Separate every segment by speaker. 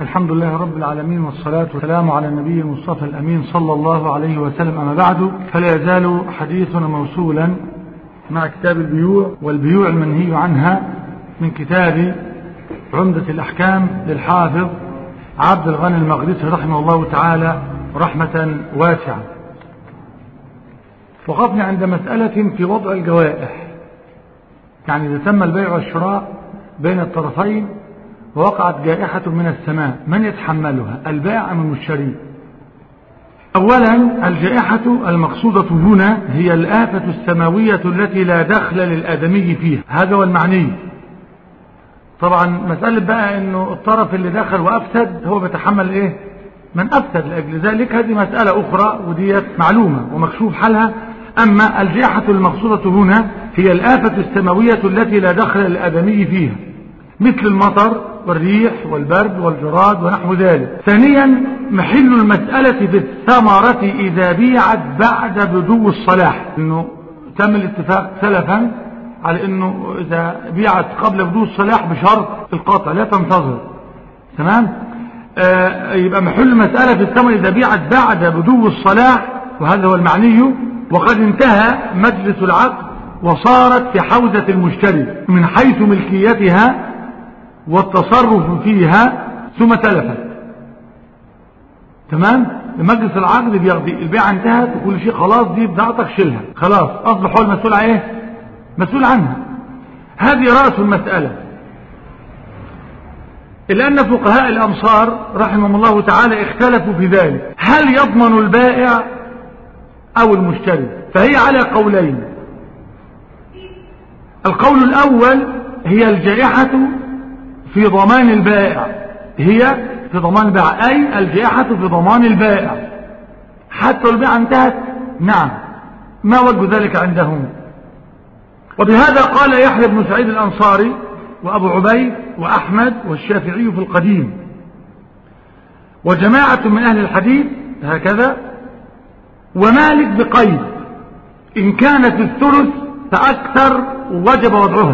Speaker 1: الحمد لله رب العالمين، والصلاة والسلام على النبي المصطفى الأمين صلى الله عليه وسلم. أما بعد، فلا يزال حديثنا موصولا مع كتاب البيوع والبيوع المنهي عنها من كتاب عمدة الأحكام للحافظ عبد الغني المقدسي رحمه الله تعالى رحمة واسعة. وقفنا عند مسألة في وضع الجوائح، يعني إذا تم البيع والشراء بين الطرفين ووقعت جائحة من السماء، من يتحملها، البائع أم المشتري؟ أولا، الجائحة المقصودة هنا هي الآفة السماوية التي لا دخل للآدمي فيها، هذا هو المعني. طبعا مسألة بقى انه الطرف اللي دخل وأفسد هو بيتحمل ايه؟ من أفسد. لأجل ذلك هذه مسألة أخرى وديت معلومة ومكشوف حالها. أما الجائحة المقصودة هنا هي الآفة السماوية التي لا دخل للآدمي فيها، مثل المطر والريح والبرد والجراد ونحو ذلك. ثانيا، محل المسألة في الثمرة إذا بيعت بعد بدو الصلاح، انه تم الاتفاق سلفا على انه اذا بيعت قبل بدو الصلاح بشرط القطع لا تنتظر، تمام. يبقى محل المسألة في الثمرة إذا بيعت بعد بدو الصلاح، وهذا هو المعني. وقد انتهى مجلس العقد وصارت في حوزة المشتري من حيث ملكيتها والتصرف فيها ثم تلفت، تمام. مجلس العقد بيقضي البيع انتهت وكل شيء خلاص، دي بضاعتك شيلها خلاص، اصبح هو المسؤول عن ايه؟ مسؤول عنها. هذه رأس المسألة. إلا أن فقهاء الأمصار رحمهم الله تعالى اختلفوا في ذلك، هل يضمن البائع أو المشتري؟ فهي على قولين. القول الأول هي الجائحة في ضمان البائع، هي في ضمان البائع، أي الجائحة في ضمان البائع حتى البيع انتهت. نعم، ما وجه ذلك عندهم؟ وبهذا قال يحيى بن سعيد الأنصاري وأبو عبيد وأحمد والشافعي في القديم وجماعة من أهل الحديث هكذا، ومالك بقيد إن كانت الثلث فأكثر وجب وضعها،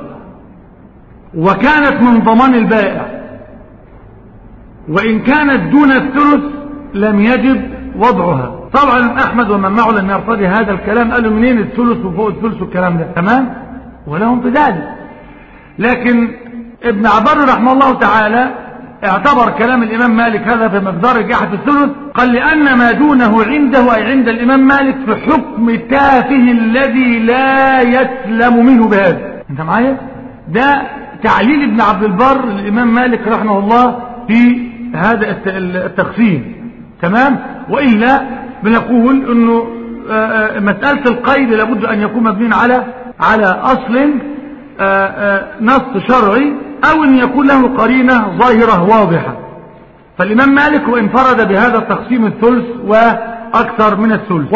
Speaker 1: وكانت من ضمان البائع، وإن كانت دون الثلث لم يجب وضعها. طبعا أحمد ومن معه لم يرتضي هذا الكلام، قالوا منين الثلث وفوق الثلث والكلام ده، تمام، ولهم في ذلك. لكن ابن عبر رحمه الله تعالى اعتبر كلام الإمام مالك هذا في مقدار جائحة الثلث، قال لأن ما دونه عنده أي عند الإمام مالك في حكم تافه الذي لا يسلم منه بهذا. انت معايا؟ ده تعليل ابن عبد البر الإمام مالك رحمه الله في هذا التقسيم، تمام. وإلا بنقول انه مسألة القيد لابد أن يكون مبني على أصل نص شرعي، أو أن يكون له قرينة ظاهرة واضحة. فالإمام مالك وانفرد بهذا التقسيم الثلث وأكثر من الثلث.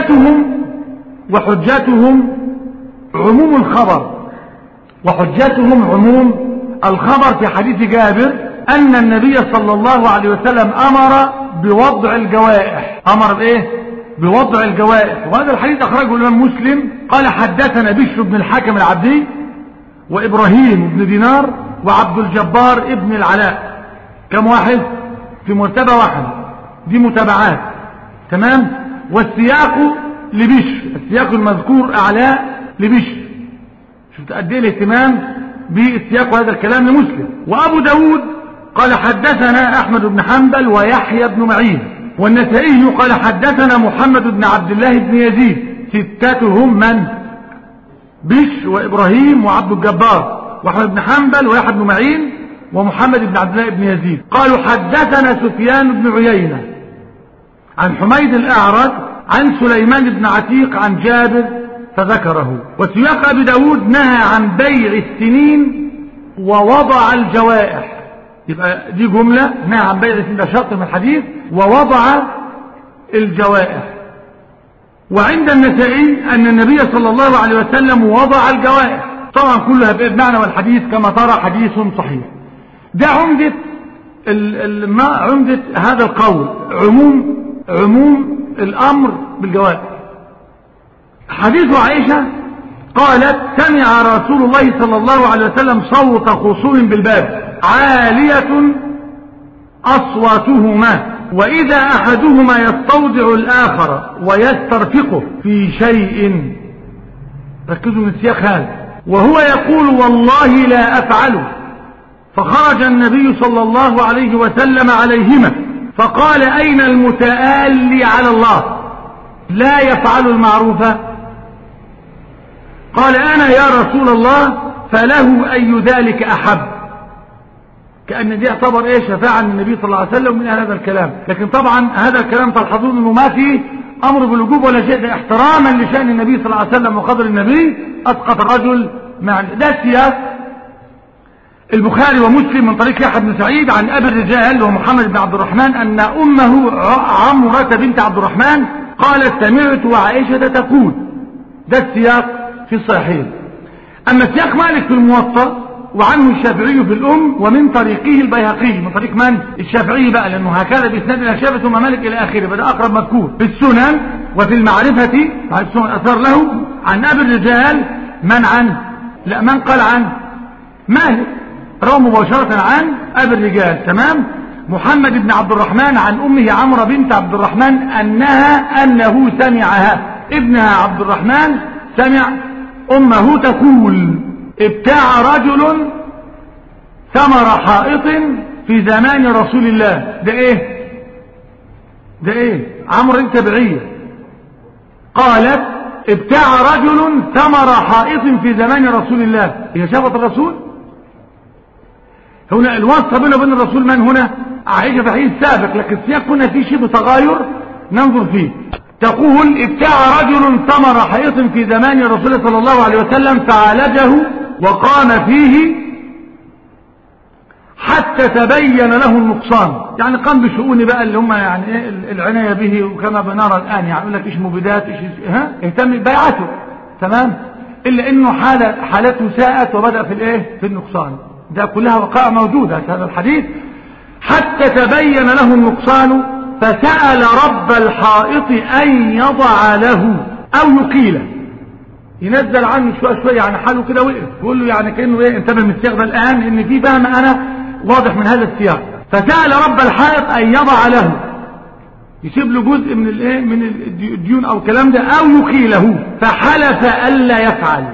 Speaker 1: وحجتهم عموم الخبر في حديث جابر أن النبي صلى الله عليه وسلم أمر بوضع الجوائح. أمر بإيه؟ بوضع الجوائح. وهذا الحديث أخرجه الإمام مسلم. قال حدثنا بشر بن الحكم العبدي وإبراهيم بن دينار وعبد الجبار ابن العلاء. كم واحد؟ في مرتبة واحدة، دي متابعات، تمام. والسياق لبشر، السياق المذكور أعلى لبشر. شفت قد ايه الاهتمام بالسياق وهذا الكلام لمسلم. وأبو داود قال حدثنا أحمد بن حنبل ويحيى بن معين. والنسائي قال حدثنا محمد بن عبد الله بن يزيد. ستتهم من؟ بشر وإبراهيم وعبد الجبار وأحمد بن حنبل ويحيى بن معين ومحمد بن عبد الله بن يزيد. قالوا حدثنا سفيان بن عيينة عن حميد الأعرج عن سليمان بن عتيق عن جابر فذكره. وسياق أبي داود نهى عن بيع السنين ووضع الجوائح. يبقى دي جملة نهى عن بيع السنين، ده شرط من الحديث، ووضع الجوائح. وعند النسائي أن النبي صلى الله عليه وسلم وضع الجوائح. طبعا كلها بمعنى والحديث كما ترى حديث صحيح. ده عمدة هذا القول، عموم الأمر بالجوائح. حديث عائشة قالت سمع رسول الله صلى الله عليه وسلم صوت خصوم بالباب عالية أصواتهما، وإذا أحدهما يستودع الآخر ويسترفقه في شيء، ركزوا من السياق هذا، وهو يقول والله لا أفعله، فخرج النبي صلى الله عليه وسلم عليهما فقال أين المتآلي على الله لا يفعل المعروف؟ قال أنا يا رسول الله، فله أي ذلك أحب. كأن دي اعتبر شفاعة من النبي صلى الله عليه وسلم من هذا الكلام. لكن طبعا هذا الكلام تلحظون انه ما فيه امر بالوجوب ولا شيء، ده احتراما لشأن النبي صلى الله عليه وسلم وقدر النبي اسقط الرجل مع ده سياق البخاري ومسلم من طريق يحيى بن سعيد عن ابي الرجال ومحمد بن عبد الرحمن ان امه عمرة بنت عبد الرحمن قالت سمعت وعائشة تقول. ده السياق في الصحيحين. اما سياق مالك في الموطأ وعنه الشافعي في الأم ومن طريقه البيهقي، من طريق من؟ الشافعي بقى، لأنه هكذا بإسناد إلى شافعي ثم مالك إلى آخره، بدأ أقرب مذكور في السنن وفي المعرفة السنن أثر له عن أبي الرجال من عنه؟ لا، من قال عنه؟ مالك روى مباشرة عن أبي الرجال. تمام. محمد بن عبد الرحمن عن أمه عمرة بنت عبد الرحمن أنه سمعها، ابنها عبد الرحمن سمع أمه تقول ابتاع رجل ثمر حائط في زمان رسول الله. ده ايه عمرو التبعية قالت ابتاع رجل ثمر حائط في زمان رسول الله. هي شافت الرسول؟ هنا الواسطة بينه وبين الرسول من هنا؟ عائشة في حديث سابق، لكن السياق هنا فيه شبه تغاير ننظر فيه. تقول ابتاع رجل ثمر حائط في زمان رسول الله صلى الله عليه وسلم فعالجه وقام فيه حتى تبين له النقصان، يعني قام بشؤون بقى اللي هم يعني العناية به، وكما بنرى الآن يعني يقول لك ايش مبيدات ايش اهتم ببيعته. تمام. إلا انه حالته ساءت وبدأ في النقصان. ده كلها وقائع موجودة في هذا الحديث. حتى تبين له النقصان فسأل رب الحائط أن يضع له أو يقيله، ينزل عنه شوية يعني حاله كده وقف، يقول له يعني كأنه انتبه من السياق ده الآن ان في فهم أنا واضح من هذا السياق. فسأل رب الحائط أن يضع له، يسيب له جزء من الديون أو الكلام ده، أو يقيله، فحلف ألا يفعل.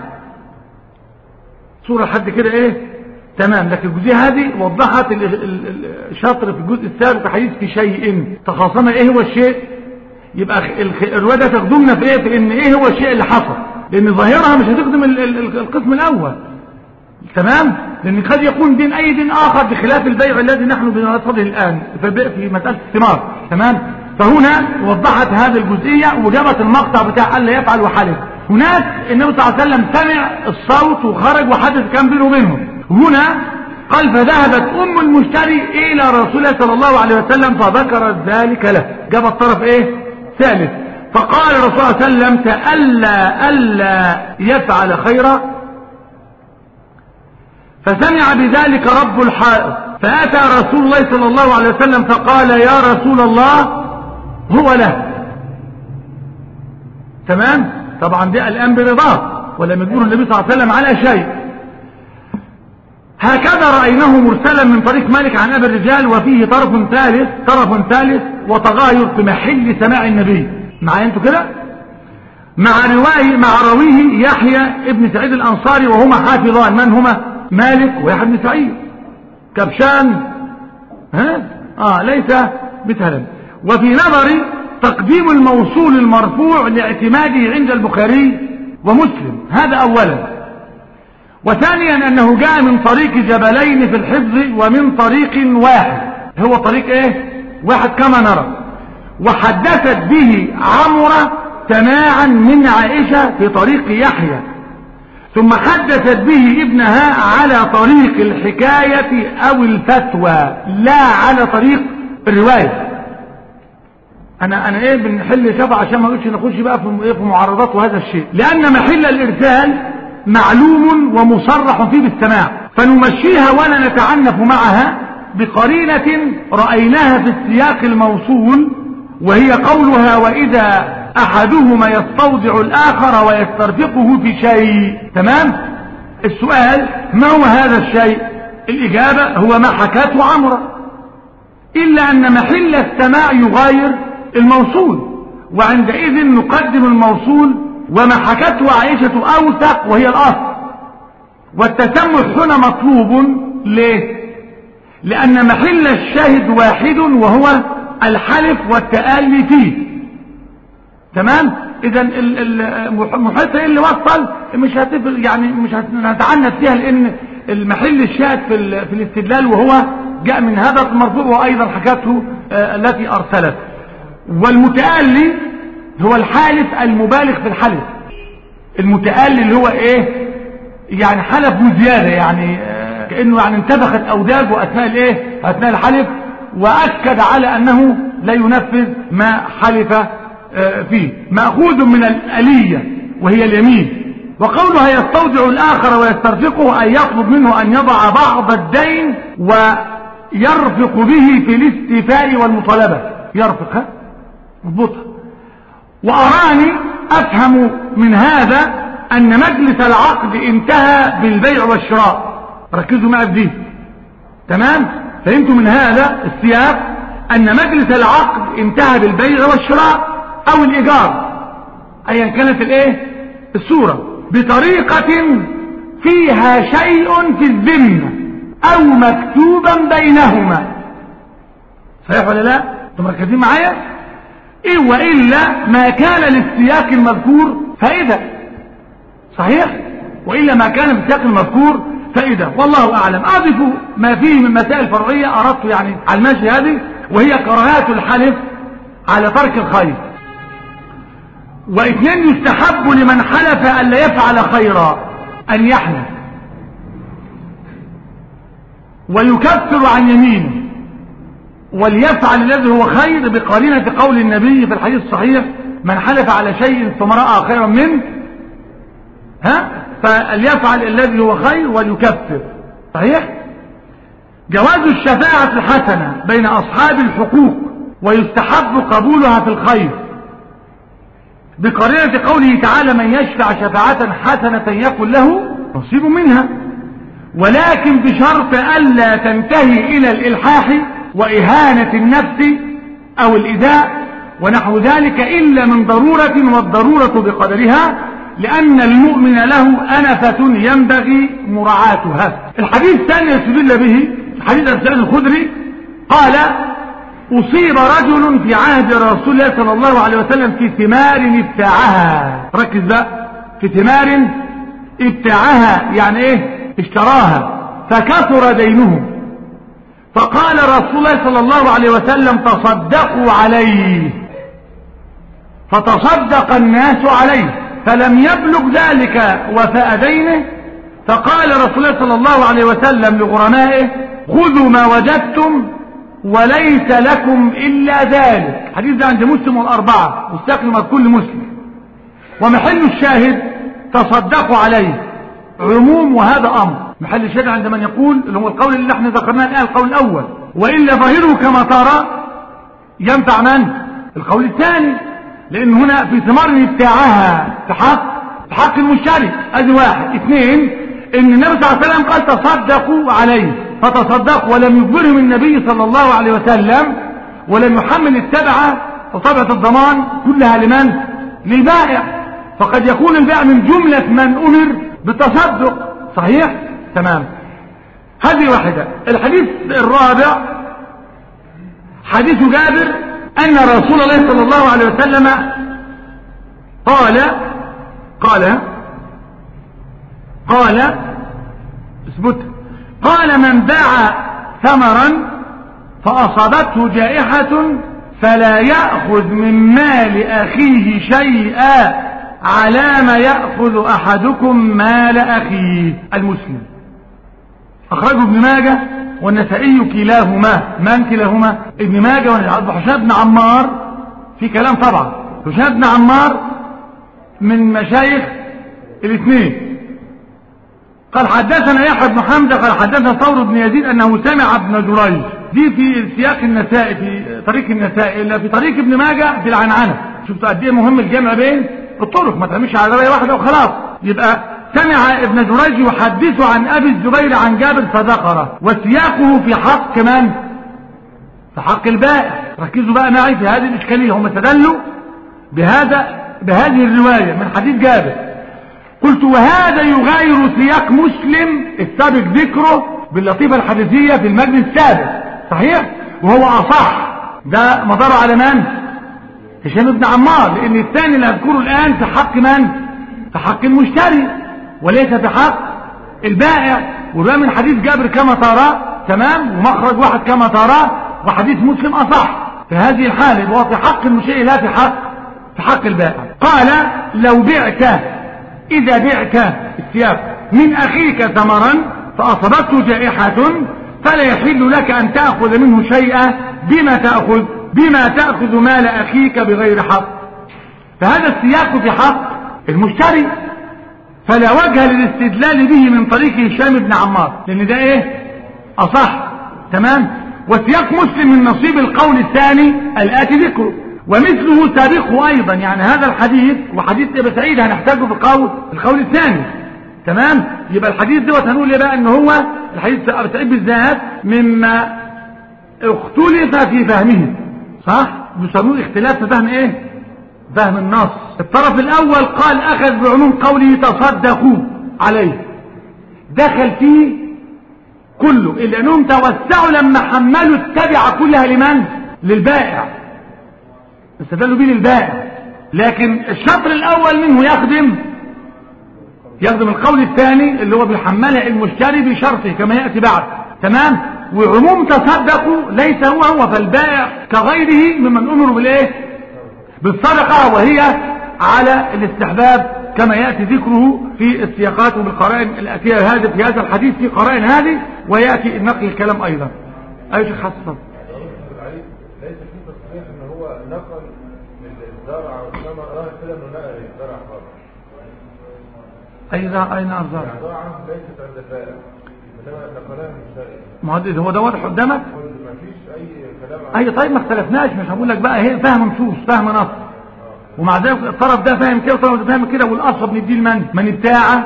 Speaker 1: صورة حد كده تمام. لكن الجزئية هذه وضحت الشطر في الجزء السابق حديث في شيء تخاصم هو الشيء. يبقى الرواية تخدمنا في ان هو الشيء اللي حصل، لان ظاهرها مش هتخدم القسم الاول. تمام. لان قد يكون دين اي دين اخر بخلاف البيع الذي نحن بنصده الان في مسألة الثمار. تمام. فهنا وضحت هذه الجزئية وجابت المقطع بتاع الا يفعل وحلف. هناك النبي صلى الله عليه وسلم سمع الصوت وخرج وحدث كان بينه وبينهم. هنا قال فذهبت أم المشتري إلى رسول الله صلى الله عليه وسلم فذكرت ذلك له. جاب الطرف ثالث. فقال الرسول صلى الله عليه وسلم ألا يفعل خيرا، فسمع بذلك رب الحائط فأتى رسول الله صلى الله عليه وسلم فقال يا رسول الله هو له. تمام. طبعا ده الآن برضاه ولم يقول النبي صلى الله عليه وسلم على شيء. هكذا رأيناه مرسلا من طريق مالك عن أبي الرجال، وفيه طرف ثالث وتغاير في محل سماع النبي. معايا انتوا كده؟ مع راويه يحيى ابن سعيد الأنصاري، وهما حافظان. من هما؟ مالك ويحيى بن سعيد. كبشان ليس بتهلم. وفي نظري تقديم الموصول المرفوع لاعتماده عند البخاري ومسلم، هذا أولا. وثانيا أنه جاء من طريق جبلين في الحفظ ومن طريق واحد، هو طريق واحد كما نرى. وحدثت به عمرة سماعا من عائشة في طريق يحيى، ثم حدثت به ابنها على طريق الحكاية أو الفتوى لا على طريق الرواية. أنا بنحل شفع عشان ما نخش بقى في معارضات وهذا الشيء، لأن محل الإرسال معلوم ومصرح فيه بالسماع، فنمشيها ولا نتعنف معها بقرينة رأيناها في السياق الموصول، وهي قولها وإذا أحدهما يستودع الآخر ويسترفقه في شيء. تمام. السؤال ما هو هذا الشيء؟ الإجابة هو ما حكته عمرة. إلا أن محل السماع يغاير الموصول، وعندئذ نقدم الموصول، وما حكته عائشة أوثق وهي الأصل. والتسمح هنا مطلوب ليه؟ لأن محل الشاهد واحد وهو الحلف والتآلي فيه. تمام؟ إذا المحيط اللي وصل مش يعني مش هنتعنت فيها، لأن المحل الشاهد في الاستدلال وهو جاء من هذا المرفوع، وأيضا حكته التي أرسلت. والمتآلي هو الحالف المبالغ في الحلف. المتآلي اللي هو ايه؟ يعني حلف بزيادة، يعني كأنه يعني انتفخت أوداجه أثناء الحلف، وأكد على أنه لا ينفذ ما حلف فيه. مأخوذ من الآلية وهي اليمين. وقولها يستودع الآخر ويسترفقه، أن يطلب منه أن يضع بعض الدين ويرفق به في الاستيفاء والمطالبة. يرفق مضبوطها. وأراني أفهم من هذا أن مجلس العقد انتهى بالبيع والشراء. ركزوا معي في دي. تمام؟ فهمتوا من هذا السياق أن مجلس العقد انتهى بالبيع والشراء أو الإيجار، أيا كانت الصورة، بطريقة فيها شيء في الذمة أو مكتوبا بينهما. صحيح ولا لا؟ انتم مركزين معايا؟ إيه وإلا ما كان للسياق المذكور فائدة. صحيح؟ وإلا ما كان للسياق المذكور فائدة. والله أعلم. أضف ما فيه من مسائل فرعية أردت يعني على الماشي هذه، وهي كراهات الحلف على ترك الخير. واثنين، يستحب لمن حلف ألا يفعل خيرا أن يحلف ويكفر عن يمينه وليفعل الذي هو خير، بقرينة قول النبي في الحديث الصحيح: من حلف على شيء ثم رأى خيرا منه فليفعل الذي هو خير وليكفر. صحيح؟ جواز الشفاعة الحسنة بين أصحاب الحقوق، ويستحب قبولها في الخير، بقرينة قوله تعالى: من يشفع شفاعة حسنة يكن له نصيب منها، ولكن بشرط ألا تنتهي إلى الإلحاح وإهانة النفس أو الإيذاء ونحو ذلك، إلا من ضرورة، والضرورة بقدرها، لأن المؤمن له أنفة ينبغي مراعاتها. الحديث الثاني يستدل به حديث أبي سعيد الخدري قال: أصيب رجل في عهد رسول الله صلى الله عليه وسلم في ثمار ابتاعها. ركز بقى، في ثمار ابتاعها يعني ايه؟ اشتراها، فكثر دينه، فقال رسول الله صلى الله عليه وسلم: تصدقوا عليه، فتصدق الناس عليه، فلم يبلغ ذلك وفاء دينه، فقال رسول الله صلى الله عليه وسلم لغرمائه: خذوا ما وجدتم وليس لكم إلا ذلك. الحديث ده عند مسلم والأربعة، والساق المذكور لمسلم. ومحل الشاهد تصدقوا عليه عموم، وهذا أمر. محل الشاهد عند من يقول اللي هو القول اللي احنا ذكرناه الآن، القول الأول، وإلا ظاهره كما ترى ينفع من؟ القول الثاني، لأن هنا في ثمار بتاعها في حق المشتري. ادي واحد. اثنين، ان النبي صلى الله عليه وسلم قال: تصدقوا عليه، فتصدقوا، ولم يجبرهم النبي صلى الله عليه وسلم، ولم يحمل التبعة وطبعة الضمان كلها لمن؟ للبائع. فقد يكون البائع من جملة من أمر بالتصدق. صحيح؟ تمام. هذه واحدة. الحديث الرابع حديث جابر أن رسول الله صلى الله عليه وسلم قال اثبت، قال: من باع ثمرا فأصابته جائحة فلا يأخذ من مال أخيه شيئا على ما يأخذ أحدكم مال أخيه. المسلم. أخرجه ابن ماجه والنسائي كلاهما. من كلاهما؟ ابن ماجه وهشام بن عمار. في كلام طبعا. هشام بن عمار من مشايخ الاثنين. قال: حدثنا يحيى بن حمزة قال حدثنا ثور بن يزيد أنه سمع ابن جريج. دي في سياق النسائي، في طريق النسائي، إلا في طريق ابن ماجه في العنعنة. شفتوا قد ايه مهم الجمع بين الطرق، ما تعملش على رواية واحدة وخلاص. يبقى سمع ابن جريج يحدث عن أبي الزبير عن جابر فذكره، وسياقه في حق من؟ في حق البائع. ركزوا بقى معي في هذه الإشكالية. هم استدلوا بهذه الرواية من حديث جابر. قلت وهذا يغاير سياق مسلم السابق ذكره باللطيفة الحديثية في المجلس السابق، صحيح؟ وهو أصح. ده مدار على من؟ هشام بن عمار، لأن الثاني اللي أذكره الآن في حق من؟ في حق المشتري وليس في حق البائع. وده من حديث جابر كما ترى، تمام، ومخرج واحد كما ترى، وحديث مسلم أصح في هذه الحالة، وهو في حق المشتري لا في حق البائع. قال لو بعت، إذا بعت السياق من أخيك ثمرا فأصابته جائحة فلا يحل لك أن تأخذ منه شيئا. بما تأخذ مال أخيك بغير حق. فهذا السياق في حق المشتري، فلا وجه للاستدلال به من طريق هشام بن عمار، لأن ده إيه؟ أصح، تمام. وسياق مسلم من نصيب القول الثاني الآتي ذكره، ومثله سابقه أيضا. يعني هذا الحديث وحديث ابن سعيد هنحتاجه في القول الثاني، تمام. يبقى الحديث دوت هنقول ايه بقى؟ ان هو الحديث ابن سعيد بالذات مما اختلف في فهمه، صح؟ بيسموه اختلاف في فهم ايه؟ فهم النص. الطرف الاول قال اخذ بعموم قوله تصدقوا عليه، دخل فيه كله، الا انهم توسعوا لما حملوا التبعة كلها لمن؟ للبائع، استدلوا به للبائع. لكن الشطر الاول منه يخدم القول الثاني اللي هو بيحملها المشتري بشرطه كما يأتي بعد، تمام. وعموم تصدقوا ليس هو فالبائع كغيره ممن امروا بالايه؟ بالصدقة، وهي على الاستحباب كما يأتي ذكره في السياقات وبالقرائن الاتيه في هذا الحديث، في قرائن هذه، ويأتي نقل الكلام ايضا. ايش خاصة
Speaker 2: ليس في تصريح ان هو نقل للزرع والسماء، راه كده انه نقل الزرع خالص.
Speaker 1: اين ارزاق
Speaker 2: الزرعه ليست عند البائع، انما نقلها من الشارع.
Speaker 1: ما هو ده واضح قدامك.
Speaker 2: ما فيش اي كلام
Speaker 1: اي طيب، ما اختلفناش، مش هقول لك بقى هي فهم نصوص فهم نص، ومع ذلك الطرف ده فاهم كده والطرف ده فاهم كده، والاصل نديه من بتاعه،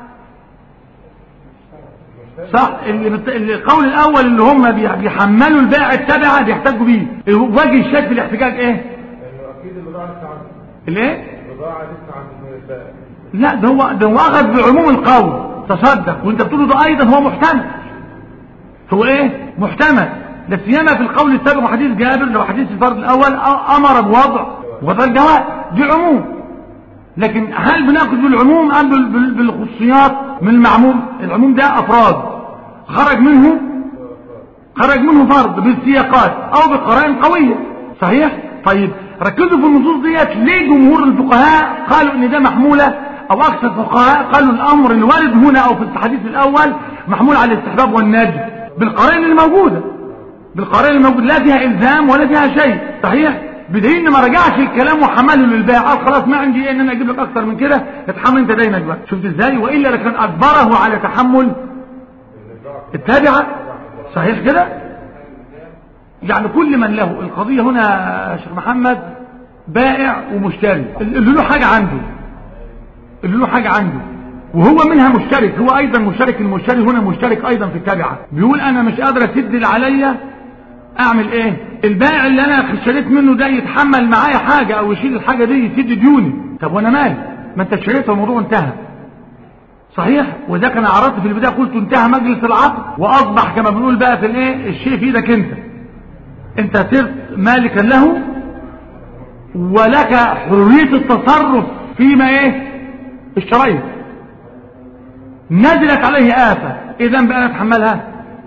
Speaker 1: صح. القول الاول اللي هم بيحملوا البائع التبعه بيحتاجوا بيه. وجه الشك في الاحتجاج ايه؟
Speaker 2: انه اكيد البضاعه لسه عنده.
Speaker 1: الايه؟
Speaker 2: البضاعه لسه عند البائع.
Speaker 1: لا، ده هو اخذ بعموم القول تصدق، وانت بتقوله ده ايضا هو محتمل. هو ايه؟ محتمل، لا سيما في القول السابق وحديث جابر، لو حديث الفرد الاول امر بوضع الجواء، دي عموم. لكن هل بناخذ بالعموم ام بالخصوصيات من المعموم؟ العموم ده افراد خرج منه فرد بالسياقات او بقرائن قويه، صحيح. طيب ركزوا في النصوص ديت. ليه جمهور الفقهاء قالوا ان ده محموله، او اكثر الفقهاء قالوا الامر الوارد هنا او في الحديث الاول محمول على الاستحباب والندب بالقرائن الموجوده، لا فيها الزام ولا فيها شيء، صحيح. بدليل ان ما رجعش الكلام وحمله للبائع، قال خلاص ما عندي ان انا اجيب لك اكثر من كده، اتحمل انت دينك بقى. شفت ازاي؟ والا لكان اجبره على تحمل التابعه، صحيح كده. يعني كل من له القضيه هنا يا شيخ محمد بائع ومشتري، اللي له حاجه عنده وهو منها مشترك، هو ايضا مشترك، المشتري هنا مشترك ايضا في التابعه، بيقول انا مش قادر اسد اللي عليا، اعمل ايه؟ البائع اللي انا اشتريت منه ده يتحمل معايا حاجه او يشيل الحاجه دي يسد ديوني. طب وانا مالي؟ ما انت اشتريته والموضوع انتهى، صحيح. وده كان عرضت في البدايه، قلت انتهى مجلس العقد، واصبح كما بنقول بقى في الايه الشيء في ايدك انت صرت مالكا له، ولك حريه التصرف فيما ايه اشتريت. نزلت عليه آفة، اذا بقى نتحملها.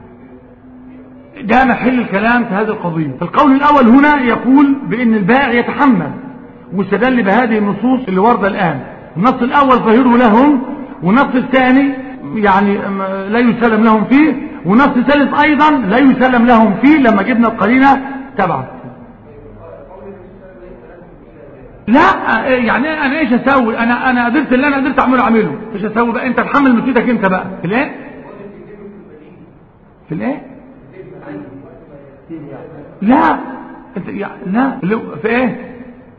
Speaker 1: ده محل الكلام في هذه القضية. القول الاول هنا يقول بان البائع يتحمل، واستدل بهذه النصوص اللي واردة الان. النص الاول ظاهره لهم، والنص الثاني يعني لا يسلم لهم فيه، والنص الثالث ايضا لا يسلم لهم فيه لما جبنا القرينة تبعه. لا يعني انا ايش اسوي؟ انا قدرت اللي انا قدرت اعمله، ايش اسوي بقى؟ انت تحمل مسؤوليتك انت بقى في الايه لا انت لا في ايه؟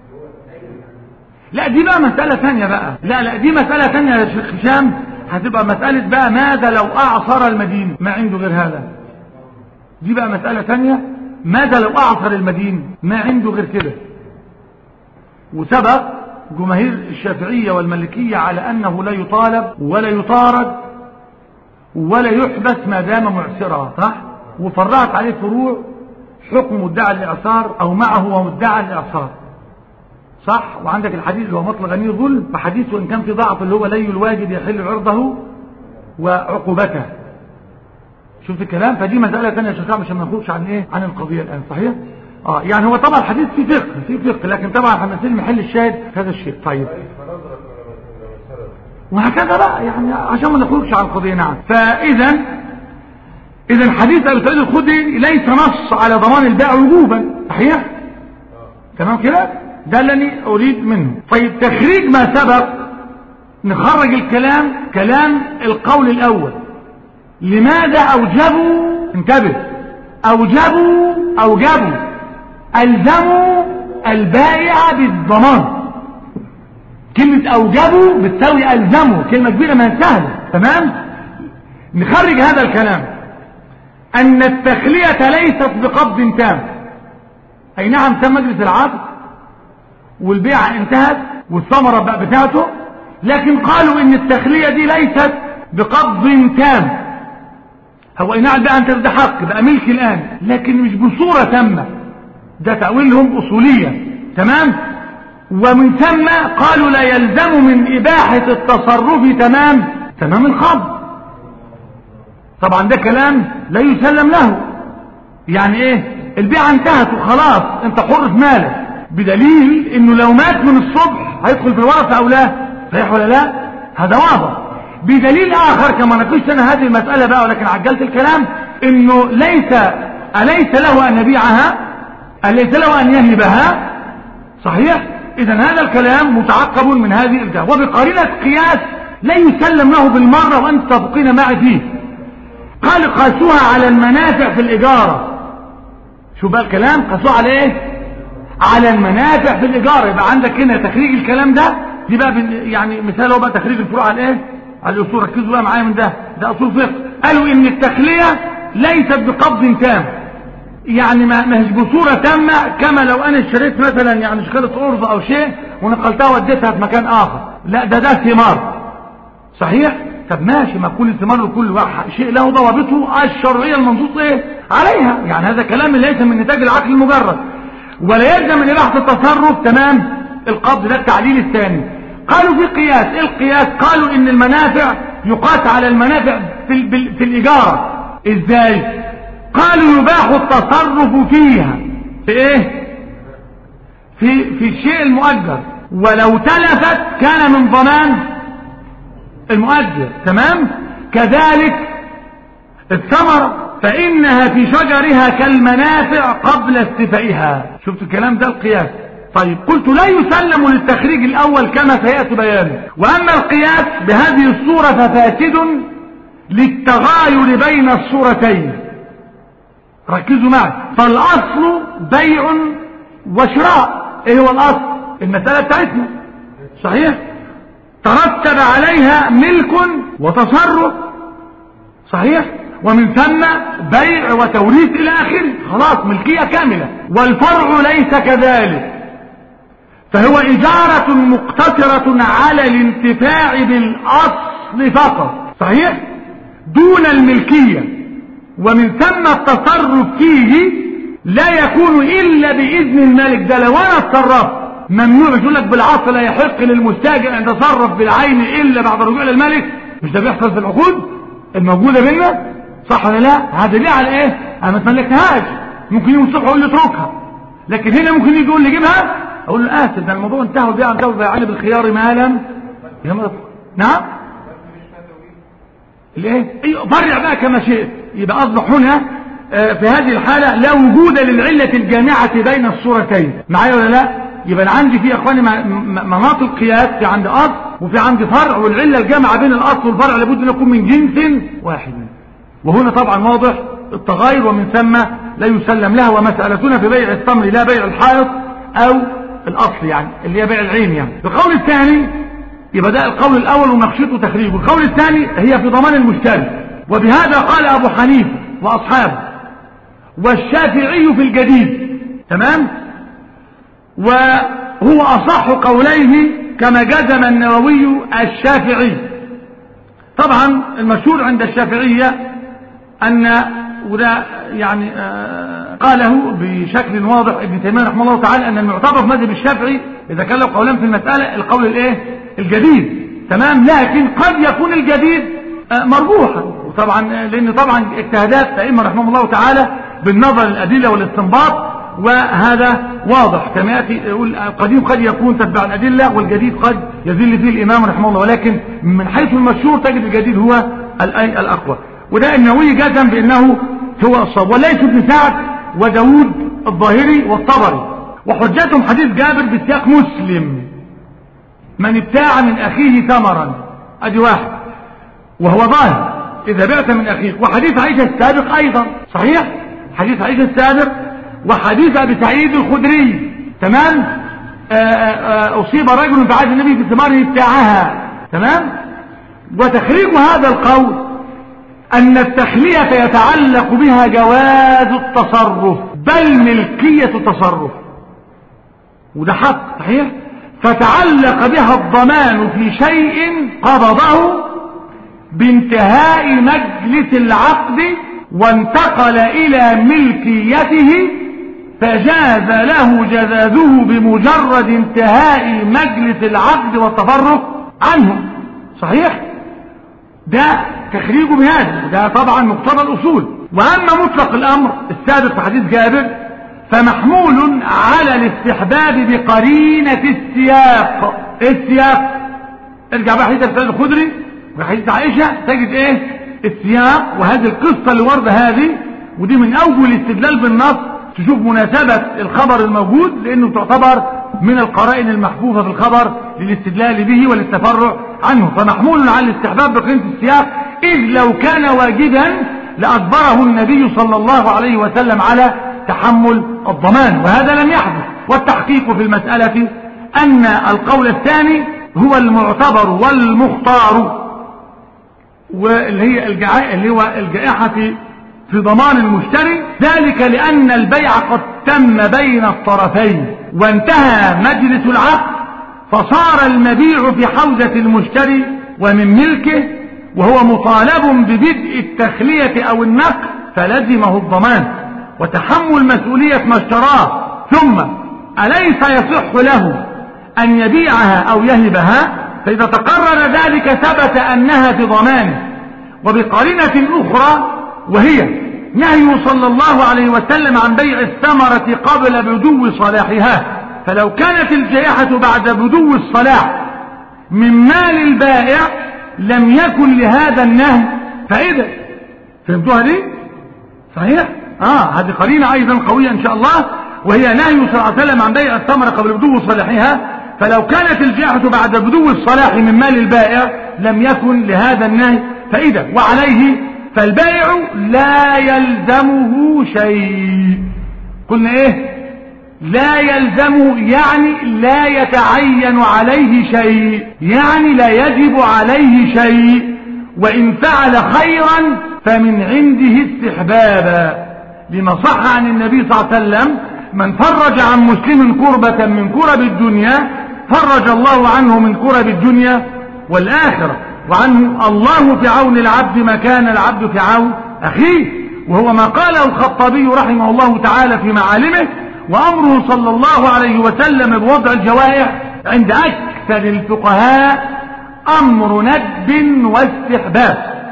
Speaker 1: لا دي بقى مسألة ثانية بقى. لا دي مسألة ثانية يا شيخ هشام، هتبقى مسألة بقى ماذا لو اعصر المدينة ما عنده غير هذا. دي بقى مسألة ثانية ماذا لو أعصر المدين؟ ما عنده غير كده. وسبق جماهير الشافعية والمالكية على أنه لا يطالب ولا يطارد ولا يحبس ما دام معسرا، صح؟ وفرعت عليه فروع حكم مدعى الإعصار أو معه ومدعى الإعصار، صح؟ وعندك الحديث اللي هو مطلق غني ظلم، فحديث وإن كان في ضعف اللي هو لي الواجد يحل عرضه وعقوبته. شفت الكلام؟ فدي مسألة ثانية يا شيخ مش هنخرجش عن ايه؟ عن القضية الآن، صحيح؟ يعني هو طبعا الحديث فيه فقه لكن طبعا هنسير محل الشاهد هذا الشيء. طيب وهكذا بقى يعني عشان ما نخرجش عن القضية. نعم. فإذا حديث أبي سعيد الخدري ليس نص على ضمان البيع وجوبا، صحيح؟ تمام كده؟ ده اللي أريد منه. طيب تخريج ما سبق نخرج الكلام كلام القول الأول. لماذا أوجبوا؟ انتبه، أوجبوا ألزموا البائع بالضمان. كلمة أوجبوا بتساوي ألزموا، كلمة كبيرة ما سهلة. تمام؟ نخرج هذا الكلام أن التخلية ليست بقبض تام. أي نعم تم مجلس العقد والبيعة انتهت والثمرة بقى بتاعته، لكن قالوا إن التخلية دي ليست بقبض تام. هو أي نعم بقى أنت ده حق بقى ملك الآن لكن مش بصورة تامة، ده تأويلهم أصوليا. تمام؟ ومن ثم قالوا لا يلزم من إباحة التصرف تمام الخبض. طبعا ده كلام لا يسلم له. يعني ايه؟ البيعة انتهت وخلاص انت حر في مالك، بدليل انه لو مات من الصبح هيدخل في الورثة او لا، صحيح ولا لا؟ هذا واضح. بدليل اخر كما نقلت انا هذه المسألة بقى ولكن عجلت الكلام، انه أليس له ان يبيعها؟ أليس له ان يهبها؟ صحيح؟ اذا هذا الكلام متعقب من هذه الجهة، وبقرينة قياس لا يسلم له بالمرة وانت تبقين معي فيه. قال قاسوها على المنافع في الإجارة. شو بقى الكلام؟ قاسوها على ايه؟ على المنافع في الإجارة. يبقى عندك هنا تخريج الكلام ده، دي بقى يعني مثال هو بقى تخريج الفروع على ايه؟ على الأصول. ركزوا بقى معايا من ده أصول فقه. قالوا إن التخلية ليست بقبض تام، يعني ما هيش بصورة تامة كما لو أنا اشتريت مثلا يعني شكالة أرز أو شيء ونقلتها وديتها في مكان آخر، لا ده ثمار، صحيح؟ طب ماشي، ما كل ثمار وكل شيء له ضوابطه الشرعية المنصوص ايه عليها. يعني هذا كلام ليس من نتاج العقل المجرد، ولا يلزم من إباحة التصرف تمام القبض. ده التعليل الثاني. قالوا في قياس. ايه القياس؟ قالوا ان المنافع يقاس على المنافع في الإجارة. ازاي؟ قالوا يباح التصرف فيها في ايه؟ في الشيء المؤجر، ولو تلفت كان من ضمان المؤجر. تمام؟ كذلك الثمرة فإنها في شجرها كالمنافع قبل استفائها. شفت الكلام ده القياس. طيب قلت لا يسلم للتخريج الأول كما سيأتي بيانه. وأما القياس بهذه الصورة ففاسد للتغاير بين الصورتين. ركزوا معي. فالأصل بيع وشراء. ايه هو الأصل؟ المسألة بتاعتنا، صحيح؟ ترتب عليها ملك وتصرف، صحيح؟ ومن ثم بيع وتوريث إلى آخره، خلاص ملكية كاملة. والفرع ليس كذلك، فهو إجارة مقتصرة على الانتفاع بالأصل فقط، صحيح؟ دون الملكية. ومن ثم التصرف فيه لا يكون إلا بإذن المالك. ده لو أنا اتصرفت ممنوع، يقول لك بالعصر لا يحق للمستاجر أن يتصرف بالعين إلا بعد رجوع للمالك. مش ده بيحصل في العقود الموجودة بيننا، صح ولا لا؟ هذا ليه على ايه؟ انا ما تملكتهاش، ممكن يوم الصبح اقول لي اتركها، لكن هنا ممكن يجي يقول لي جيبها، اقول له اسف ده الموضوع انتهى وبيع الجوز بيعني بالخيار ما لم يمرض. نعم الايه؟ ايوه فرع بقى كما شئت. يبقى اصبح هنا في هذه الحالة لا وجود للعلة الجامعة بين الصورتين. معايا ولا لا؟ يبقى انا عندي في اخواني مناط القياس، في عندي اصل وفي عندي فرع، والعلة الجامعة بين الاصل والفرع لابد ان يكون من جنس واحد. وهنا طبعا واضح التغاير، ومن ثم لا يسلم لها. ومسألتنا في بيع التمر لا بيع الحائط او الاصل، يعني اللي هي بيع العين. يعني القول الثاني يبقى ده القول الاول ونقشته تخريجه. القول الثاني هي في ضمان المشتري، وبهذا قال ابو حنيفه واصحابه. والشافعي في الجديد. تمام. وهو أصح قوليه كما جزم النووي الشافعي. طبعا المشهور عند الشافعية أن وده يعني قاله بشكل واضح ابن تيمية رحمه الله تعالى أن المعتبر في مذهب الشافعي إذا كان له قولان في المسألة القول الايه الجديد. تمام. لكن قد يكون الجديد مربوحا، وطبعا لأن طبعا اجتهادات الأئمة رحمه الله تعالى بالنظر للأدلة والاستنباط، وهذا واضح كما يأتي يقول القديم قد يكون تتبع الأدلة والجديد قد يزل فيه الإمام رحمه الله، ولكن من حيث المشهور تجد الجديد هو الأقوى. وده النووي جزم بأنه هو الصواب، وليس ابن سعد وداود الظاهري والطبري. وحجتهم حديث جابر بسياق مسلم: من ابتاع من أخيه ثمرا، أدي واحد وهو ظاهر إذا بعت من أخيك. وحديث عائشة السابق أيضا صحيح، حديث عائشة السابق، وحديث أبي سعيد الخدري. تمام. أصيب رجل في عهد النبي بثماره ابتاعها. تمام. وتخريج هذا القول أن التخلية يتعلق بها جواز التصرف بل ملكية التصرف، وده حق صحيح. فتعلق بها الضمان في شيء قبضه بانتهاء مجلس العقد وانتقل إلى ملكيته، فجاز له جذاذه بمجرد انتهاء مجلس العقد والتفرق عنه. صحيح. ده تخريجه بهذا، ده طبعا مقتضى الأصول. وأما مطلق الأمر السابق في حديث جابر فمحمول على الاستحباب بقرينة السياق. السياق ارجع بقى حديث السيد الخدري وحديث عائشة تجد ايه السياق، وهذه القصة اللي ورد هذه، ودي من أوجه الاستدلال بالنص تشوف مناسبة الخبر الموجود، لأنه تعتبر من القرائن المحفوفة في الخبر للاستدلال به وللتفرع عنه. فمحمول على الاستحباب بقرينة السياق، إذ لو كان واجبا لأجبره النبي صلى الله عليه وسلم على تحمل الضمان، وهذا لم يحدث. والتحقيق في المسألة أن القول الثاني هو المعتبر والمختار، اللي هو الجائحة في ضمان المشتري، ذلك لأن البيع قد تم بين الطرفين وانتهى مجلس العقد، فصار المبيع في حوزة المشتري ومن ملكه، وهو مطالب ببدء التخلية أو النقل، فلزمه الضمان وتحمل مسؤولية ما اشتراه. ثم أليس يصح له أن يبيعها أو يهبها؟ فإذا تقرر ذلك ثبت أنها في ضمانه. وبقرينة أخرى وهي نهي صلى الله عليه وسلم عن بيع الثمرة قبل بدو صلاحها، فلو كانت الجائحة بعد بدو الصلاح من مال البائع لم يكن لهذا النهي فائدة. فهمتوها دي؟ صحيح؟ هذه قرينة أيضا قوية إن شاء الله، وهي نهي صلى الله عليه وسلم عن بيع الثمرة قبل بدو صلاحها، فلو كانت الجائحة بعد بدو الصلاح من مال البائع لم يكن لهذا النهي فائدة. وعليه فالبائع لا يلزمه شيء. قلنا ايه؟ لا يلزمه يعني لا يتعين عليه شيء، يعني لا يجب عليه شيء، وإن فعل خيرا فمن عنده استحبابا، لما صح عن النبي صلى الله عليه وسلم: من فرج عن مسلم كربة من كرب الدنيا فرج الله عنه من كرب الدنيا والآخرة، وعنه الله في عون العبد ما كان العبد في عون أخيه. وهو ما قاله الخطابي رحمه الله تعالى في معالمه: وأمره صلى الله عليه وسلم بوضع الجوائح عند أكثر الفقهاء أمر ندب واستحباب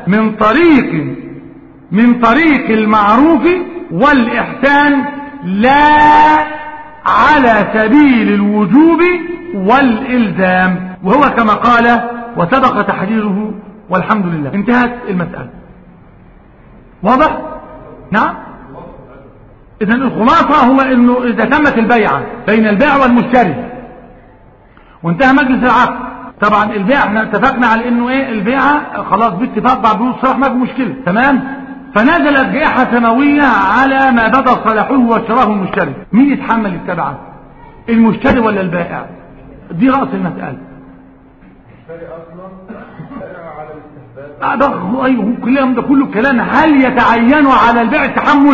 Speaker 1: من طريق المعروف والإحسان، لا على سبيل الوجوب والإلزام، وهو كما قال وسبق تحريره والحمد لله. انتهت المسألة. واضح؟ نعم. إذن الخلاصة هو انه اذا تمت البيعة بين البائع والمشتري وانتهى مجلس العقد، طبعا البيع احنا اتفقنا على انه ايه البيعة خلاص باتفاق بعد بيوت صلاح ما في مشكلة. تمام. فنزلت جائحة سنوية على ما بدا صلاحه واشتراه المشتري، مين يتحمل التبعة؟ المشتري ولا البائع؟ دي رأس المسألة.
Speaker 2: المشتري اصلا على الاستحباب.
Speaker 1: ايوه كلام ده كله كلام. هل يتعين على البائع التحمل؟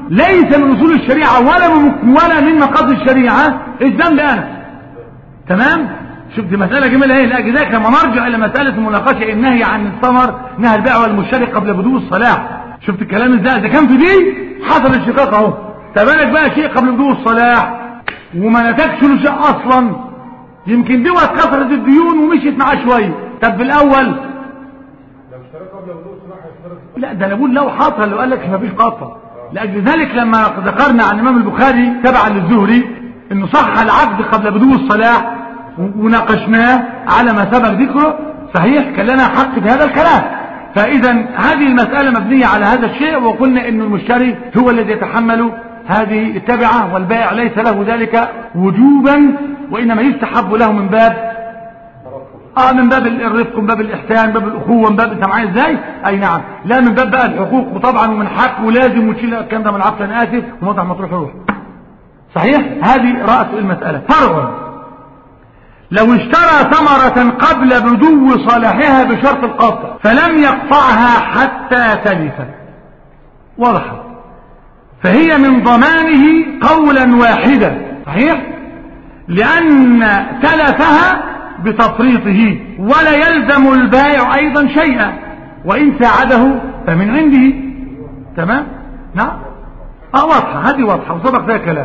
Speaker 1: ليس من اصول الشريعة ولا من مقاصد الشريعة، الذنب انا. تمام؟ شفت مسألة جميلة ايه؟ لاجل ذلك لما نرجع الى مسألة المناقشة النهي عن الثمر، نهي البيع والمشتري قبل بدو الصلاح. شفت الكلام ازاي؟ اذا كان في دي حصل الشقاق اهو، تبالك بقى شيء قبل بدو الصلاح وما نتكش له شيء اصلا، يمكن دي كثرت الديون ومشيت معاه شويه. طب بالاول
Speaker 2: لو اشترى قبل بدو الصلاح هيشترط.
Speaker 1: لا ده انا بقول لو حصل، لو قال لك ما فيش قطع. لاجل ذلك لما ذكرنا عن الامام البخاري تبعا للزهري انه صح العقد قبل بدو الصلاح وناقشناه على ما سبق ذكره، صحيح كان لنا حق في هذا الكلام. فاذا هذه المسألة مبنية على هذا الشيء، وقلنا ان المشتري هو الذي يتحمل هذه التبعة، والبائع ليس له ذلك وجوبا، وانما يستحب له من باب من باب الرفق، من باب الاحسان، من باب الاخوه، من باب انت معايا ازاي؟ اي نعم، لا من باب بقى الحقوق وطبعا ومن حق ولازم وتشيل الكلام ده من عقد. انا اسف ومطرح ما تروح روح. صحيح؟ هذه رأس المسألة. فرع: لو اشترى ثمرة قبل بدو صلاحها بشرط القطع فلم يقطعها حتى تلف، واضحة، فهي من ضمانه قولا واحدا. صحيح؟ لأن تلفها بتفريطه، ولا يلزم البائع أيضا شيئا، وإن ساعده فمن عنده. تمام؟ نعم؟ واضحة، هذه واضحة وسبق فيها كلام.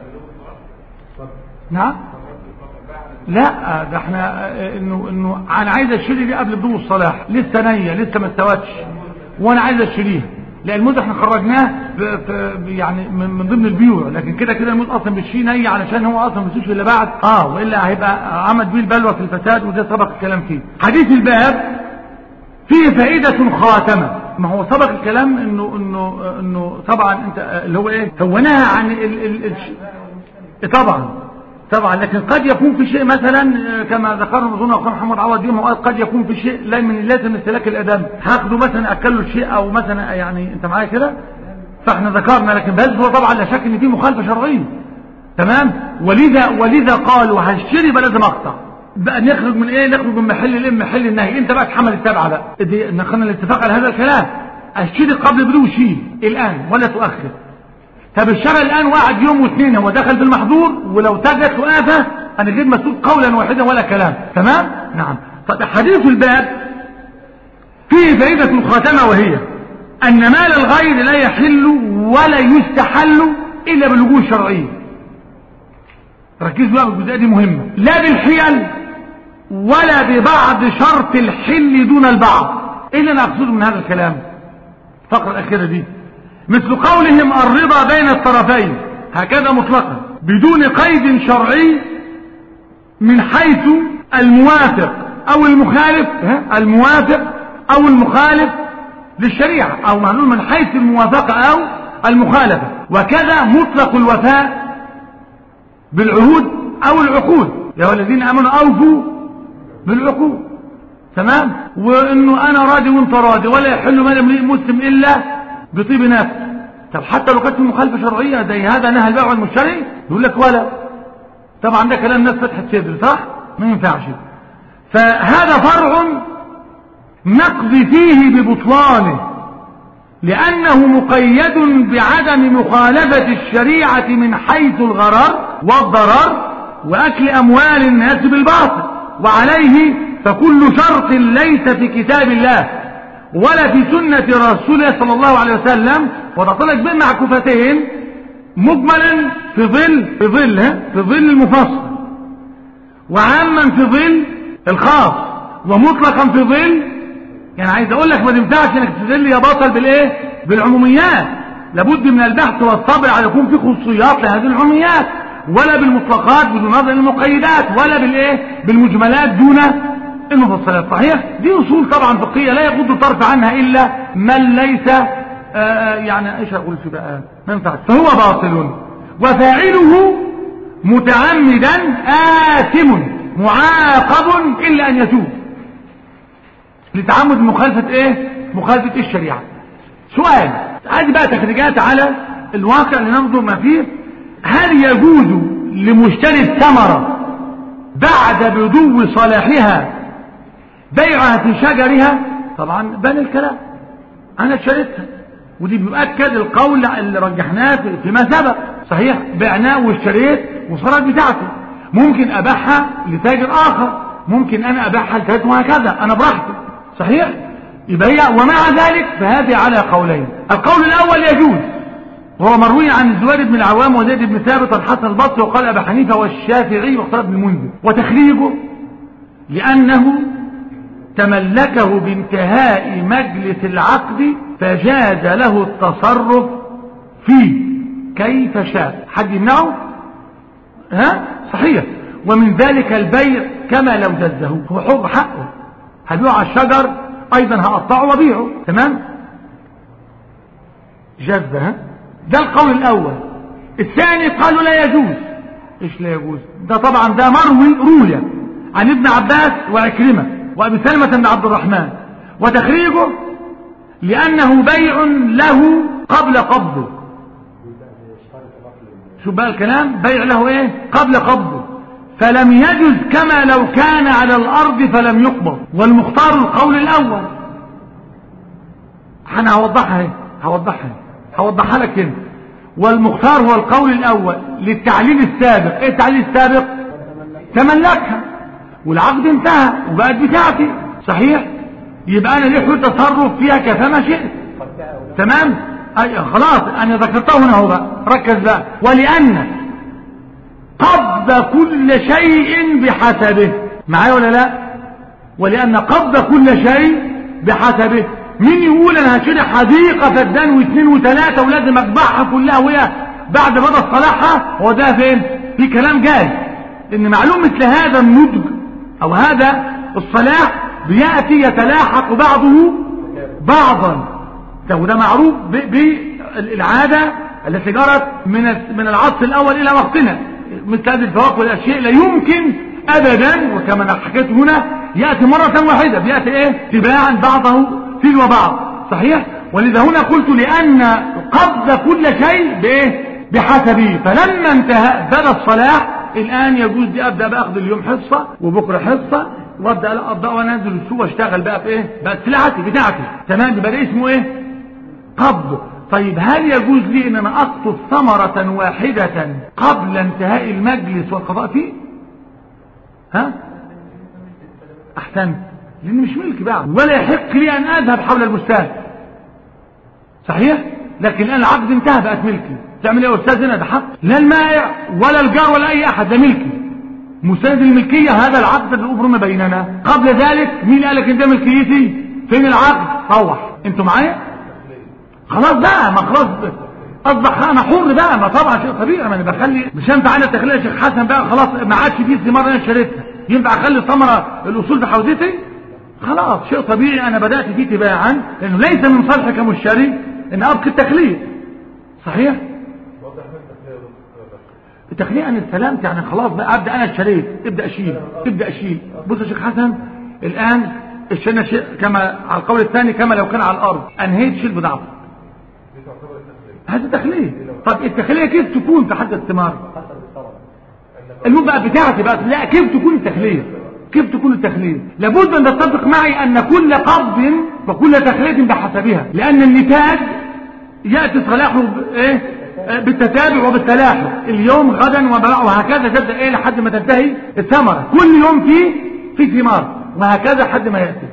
Speaker 1: نعم؟ لا ده احنا انه انا عايز اشتري دي قبل بدو الصلاح، لسه نية لسه ما استوتش وانا عايز اشتريها، لان الموز احنا خرجناه يعني من ضمن البيوع، لكن كده الموز اصلا بيشتري نية علشان هو اصلا ما بيشتريش الا بعد والا هيبقى عمل بيه البلوى في الفساد، وده سبق الكلام فيه. حديث الباب فيه فائدة خاتمة. ما هو سبق الكلام انه طبعا انت اللي هو ايه، هو نهى عن طبعا لكن قد يكون في شيء مثلا كما ذكرنا اظن اخونا محمد عوض يوم وقال قد يكون في شيء لا من لازم استهلاك الادم، هاخده مثلا اكله الشيء او مثلا يعني انت معايا كده، فاحنا ذكرنا، لكن بهذا هو طبعا لا شك ان في مخالفه شرعيه. تمام؟ ولذا قالوا هشتري بقى لازم اقطع بقى، نخرج من ايه، نخرج من محل النهي. انت بقى تحمل التبعه بقى، نخلنا الاتفاق على هذا الكلام، اشتري قبل بدو شيء الان ولا تؤخر. طب الشرع الان واحد يوم واثنين هو دخل بالمحظور، ولو تجت وآفة انا غير مسؤول قولا واحدا ولا كلام. تمام؟ نعم. طب حديث الباب فيه فائدة خاتمة، وهي ان مال الغير لا يحل ولا يستحل الا بالوجوه الشرعية. ركزوا بقى الجزئية دي مهمة، لا بالحيل ولا ببعض شرط الحل دون البعض. ايه اللي انا اقصده من هذا الكلام؟ الفقرة الاخيرة دي مثل قولهم الرضا بين الطرفين هكذا مطلقا بدون قيد شرعي من حيث الموافق او المخالف، الموافق او المخالف للشريعة، او معلوم من حيث الموافقة او المخالفة. وكذا مطلق الوفاء بالعهود او العقود، يا الذين امنوا اوفوا بالعقود. تمام؟ وانه انا راضي وانت راضي، ولا يحل مال امرئ مسلم الا بطيب نفس. طب حتى لو كانت مخالفه شرعيه زي هذا نهى البيع والمشتري، يقول لك ولا. طبعا ده كلام ناس فتحت صدر، صح؟ ما ينفعش. فهذا فرع نقضي فيه ببطلانه، لانه مقيد بعدم مخالفه الشريعه من حيث الغرر والضرر واكل اموال الناس بالباطل. وعليه فكل شرط ليس في كتاب الله ولا في سنة رسول الله صلى الله عليه وسلم وتطلق بين معكوفتين مجملا في ظل المفصل، وعاما في ظل الخاص، ومطلقا في ظل، يعني عايز اقول لك ما تنفعش انك تستدل يا بطل بالايه، بالعموميات. لابد من البحث والصبر على يكون في خصوصيات لهذه العموميات، ولا بالمطلقات بدون نظر المقيدات، ولا بالايه، بالمجملات دون المفصلات. صحيح؟ دي اصول طبعا فقهيه لا يغض الطرف عنها الا من ليس يعني ايش اقول في بقى، ما ينفعش، فهو باطل وفاعله متعمدا آثم معاقب الا ان يتوب لتعمد مخالفه ايه، مخالفه الشريعه. سؤال، هذه بقى تخريجات على الواقع لننظر ما فيه. هل يجوز لمشتري الثمره بعد بدو صلاحها بيعها في شجرها؟ طبعا بان الكلام، انا اشتريتها ودي بيؤكد القول اللي رجحناه فيما سبق. صحيح بعناه واشتريت وصارت بتاعتي، ممكن ابيعها لتاجر اخر، ممكن انا ابيعها لتاجر وهكذا، انا براحتي. صحيح يبقى هي ومع ذلك فهذه على قولين. القول الاول يجوز، وهو مروي عن الزبير بن العوام وزيد بن ثابت والحسن البصري وقال ابي حنيفه والشافعي واختار ابن المنذر، وتخريجه لانه تملكه بانتهاء مجلس العقد فجاز له التصرف فيه كيف شاء. حد يمنعه؟ صحيح. ومن ذلك البيع كما لو جزه، هو حر حقه، هبيعه على الشجر ايضا هقطعه وبيعه. تمام جزه. ده القول الاول. الثاني قالوا لا يجوز. ايش لا يجوز؟ ده طبعا ده روي عن ابن عباس وعكرمه وابي سلمة بن عبد الرحمن، وتخريجه لانه بيع له قبل قبضه. شو بقى الكلام؟ بيع له ايه؟ قبل قبضه، فلم يجوز كما لو كان على الارض فلم يقبض. والمختار القول الاول. انا هوضحها لك هنا. والمختار هو القول الاول للتعليل السابق. ايه التعليل السابق؟ تملكها والعقد انتهى وبقت بتاعتي. صحيح يبقى انا ليه حول تصرف فيها كيفما شئت. تمام خلاص انا ذكرته هنا اهو بقى، ركز بقى. ولان قبض كل شيء بحسبه، معايا ولا لا؟ ولان قبض كل شيء بحسبه. مين يقول انا هشتري حديقه فدان واثنين وثلاثه ولازم اطبعها كلها وهي بعد مدى صلاحها؟ هو ده فين؟ في كلام جاي ان معلوم مثل هذا النضج او هذا الصلاح بياتي يتلاحق بعضه بعضا. وده معروف بالعاده التي جرت من العصر الاول الى وقتنا. مثل هذه الفواكه والاشياء لا يمكن ابدا، وكما انا حكيت هنا ياتي مره واحده، بياتي ايه؟ تباعا بعضه في وبعض. صحيح. ولذا هنا قلت لان قبض كل شيء بايه؟ بحسبه. فلما انتهى بدا الصلاح الان يجوز لي ابدا باخذ اليوم حصه وبكره حصه وابدا ابدا وانزل السوق واشتغل بقى في ايه؟ بقى سلعتي بتاعتي. تمام يبقى ده اسمه ايه؟ قبض. طيب هل يجوز لي ان انا اقطف ثمره واحده قبل انتهاء المجلس والقضاء فيه؟ احسنت، لان مش ملكي بقى، ولا يحق لي ان اذهب حول البستان. صحيح. لكن الان العقد انتهى بقت ملكي. تعمل ايه يا استاذ؟ هنا ده حق، لا المائع ولا الجار ولا اي احد، ده ملكي. مساند الملكيه هذا العقد اللي ابرم بيننا. قبل ذلك مين قال لك ان ده ملكيتي؟ فين العقد؟ روح انتوا معايا. خلاص بقى، ما خلاص اصبح انا حر بقى. ما طبعا شيء طبيعي، ما انا بخلي مش هينفع انا تخلي يا شيخ حسن بقى خلاص ما عادش فيه ثمار انا اشتريتها، ينفع اخلي ثمره الاصول في حوزتي؟ خلاص شيء طبيعي انا بدات فيه تباعا، لانه ليس من صالحي كمشتري ان ابقي التخليه. صحيح. التخليه عن السلام يعني خلاص بقى ابدا انا اشتريت، ابدا اشيل. بص يا شيخ حسن الان اشترينا شيء كما على القول الثاني كما لو كان على الارض، انهيت شيل بضاعته، هذا تخليه. طب التخليه كيف تكون في حد الثمار؟ المهم بقى بتاعتي بقى، لا كيف تكون التخليه؟ كيف تكون التخليه؟ لابد ان تتفق معي ان كل قبض وكل تخليه بحسبها، لان النتاج ياتي صلاحه ايه؟ بالتتابع وبالتلاحق، اليوم غدا وهكذا تبدا ايه لحد ما تنتهي الثمره. كل يوم في ثمار وهكذا لحد ما ياتي.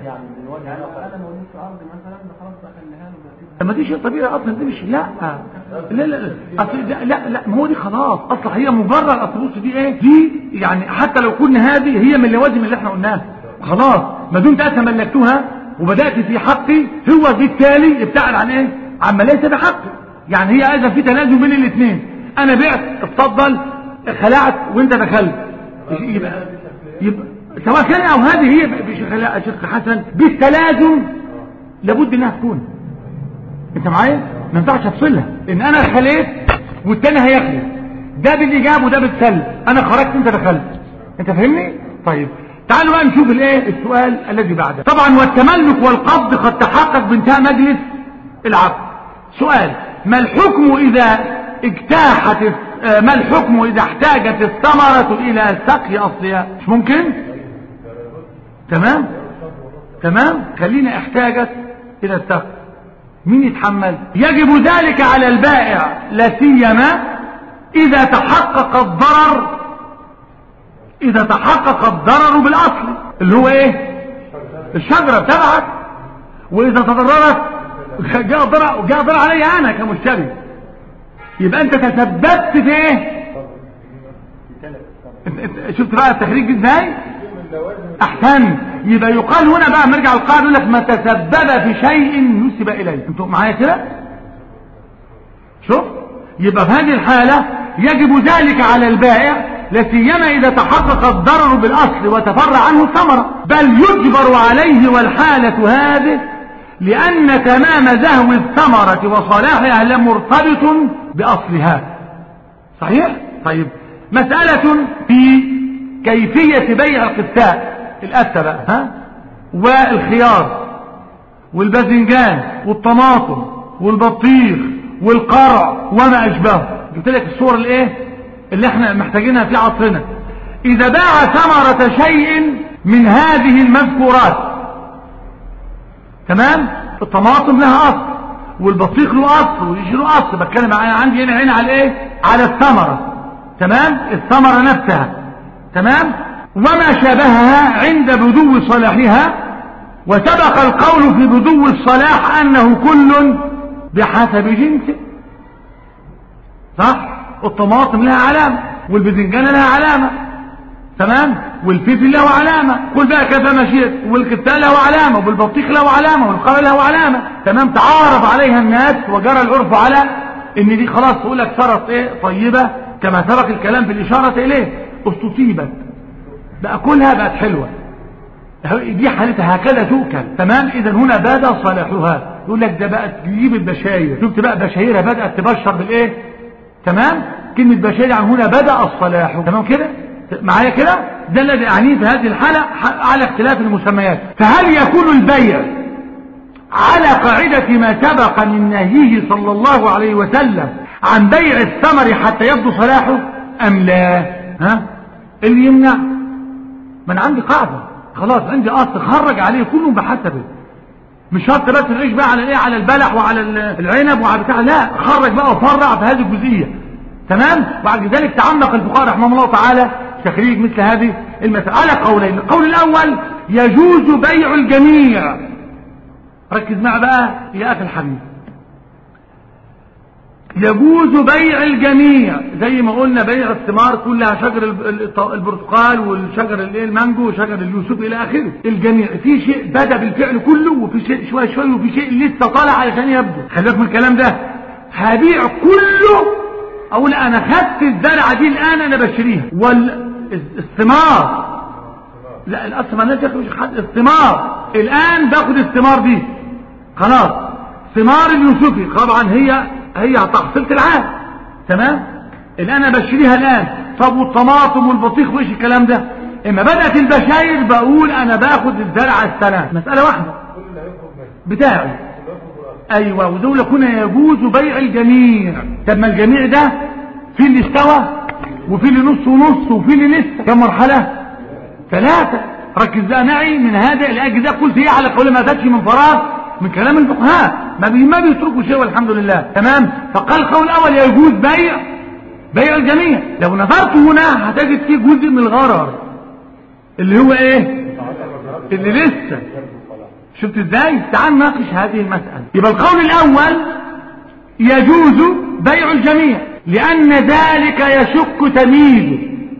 Speaker 1: ما دي شيء طبيعي اصلا، دي مش لا اصل لا ما هو دي خلاص اصلا هي مجرد اصل. بص دي ايه؟ دي يعني حتى لو كنا هذه هي من اللوازم اللي احنا قلناها خلاص، ما دمت انت ملكتها وبدات في حقي، هو بالتالي ابتعد عن ايه؟ عما ليس بحقي. يعني هي اذا في تنازل بين الاثنين، انا بعت اتفضل، خلعت وانت دخلت، يبقى سواء كان او هذه هي شيخ حسن بالتلازم لابد انها تكون. انت معايا؟ ما ينفعش افصلها، ان انا خليت والتاني هيخلي، ده بالايجاب وده بالسلب، انا خرجت انت دخلت. انت فاهمني؟ طيب تعالوا بقى نشوف الايه السؤال الذي بعده. طبعا والتملك والقبض قد تحقق بانتهاء مجلس العقد. سؤال: ما الحكم اذا احتاجت الثمرة الى سقي اصلها؟ مش ممكن؟ تمام خلينا احتاجت الى السقي. مين يتحمل؟ يجب ذلك على البائع لا سيما إذا تحقق الضرر بالأصل اللي هو إيه؟ الشجرة بتبعك، وإذا تضررت جاء ضرر علي أنا كمشتري، يبقى أنت تسببت في إيه؟ شفت بقى التخريج ازاي؟ احسن. يبقى يقال هنا بقى نرجع القاعده يقول لك ما تسبب في شيء نسب اليه. انتوا معايا كده؟ شوف، يبقى في هذه الحاله يجب ذلك على البائع لا سيما اذا تحقق الضرر بالاصل وتفرع عنه الثمره، بل يجبر عليه والحاله هذه لان تمام زهو الثمره وصلاحها لمرتبط باصلها. صحيح؟ طيب، مسألة في كيفية بيع القثاء، القثة بقى والخيار والباذنجان والطماطم والبطيخ والقرع وما أشبهه. جبت لك الصور اللي احنا محتاجينها في عصرنا. إذا باع ثمرة شيء من هذه المذكورات، تمام؟ الطماطم لها أصل، والبطيخ له أصل، والإيش له أصل. بتكلم عندي هنا على على الثمرة، تمام؟ الثمرة نفسها، تمام؟ وما شابهها عند بدو صلاحها. وسبق القول في بدو الصلاح أنه كل بحسب جنسه، صح؟ الطماطم لها علامة، والباذنجان لها علامة، تمام؟ والفلفل له علامة، قل بقى كيف ما شئت، والكتان له علامة، والبطيخ له علامة، والقرع له علامة، تمام؟ تعارف عليها الناس وجرى العرف على ان دي خلاص تقول لك صارت طيبة، كما سبق الكلام في الإشارة إليه. استطيبت بقى كلها بقت حلوة، دي حالتها هكذا تؤكل، تمام؟ إذا هنا بدا صلاحها. يقول لك ده بقت تجيب البشاير، شفت بقى بشايرها بدأت تبشر تمام؟ كلمة بشاير عن هنا بدأ الصلاح، تمام كده؟ معايا كده؟ ده الذي أعنيه في هذه الحالة على اختلاف المسميات. فهل يكون البيع على قاعدة ما سبق من نهيه صلى الله عليه وسلم عن بيع الثمر حتى يبدو صلاحه أم لا؟ اللي يمنع؟ ما انا عندي قاعدة خلاص، عندي اصل خرج عليه كله بحسبه، مش شرط بس نعيش بقى على على البلح وعلى العنب وعلى بتاع، لا، خرج بقى وفرع في هذه الجزئية، تمام؟ وبعد ذلك تعمق الفقهاء رحمهم الله تعالى تخريج مثل هذه المسألة على قولين. القول الأول يجوز بيع الجميع. ركز معي بقى يا أخي الحبيب، يجوز بيع الجميع زي ما قلنا بيع الثمار كلها، شجر البرتقال والشجر المانجو وشجر اليوسف الى اخره. الجميع في شيء بدا بالفعل كله، وفي شيء شويه شويه، وفي شيء لسه طالع علشان يبدو. خلي بالك من الكلام ده. هبيع كله، اقول انا خدت الزرعه دي الان انا بشتريها، والثمار لا الاصل ما نجح، الثمار الان باخد الثمار دي خلاص، ثمار اليوسفي طبعا هي تحصيلة العام، تمام؟ الان انا بشتريها الان. طب والطماطم والبطيخ وايش الكلام ده؟ اما بدأت البشاير بقول انا باخد الزرعة السنة، مسألة واحدة بتاعي. ايوه، ودول هنا يجوز بيع الجميع. طب ما الجميع ده في اللي استوى وفي اللي نص ونص وفي اللي لسه، كم مرحلة؟ 3. ركز بقى معي من هذا الاجزاء، قلت هي على قول ما تاتي من فراغ من كلام الفقهاء، ما بيتركوا شيء والحمد لله، تمام؟ فقال القول الاول يجوز بيع الجميع. لو نظرت هنا هتجد فيه جزء من الغرر اللي هو اللي لسه. شفت ازاي؟ تعال ناقش هذه المسألة. يبقى القول الاول يجوز بيع الجميع لان ذلك يشق تمييزه،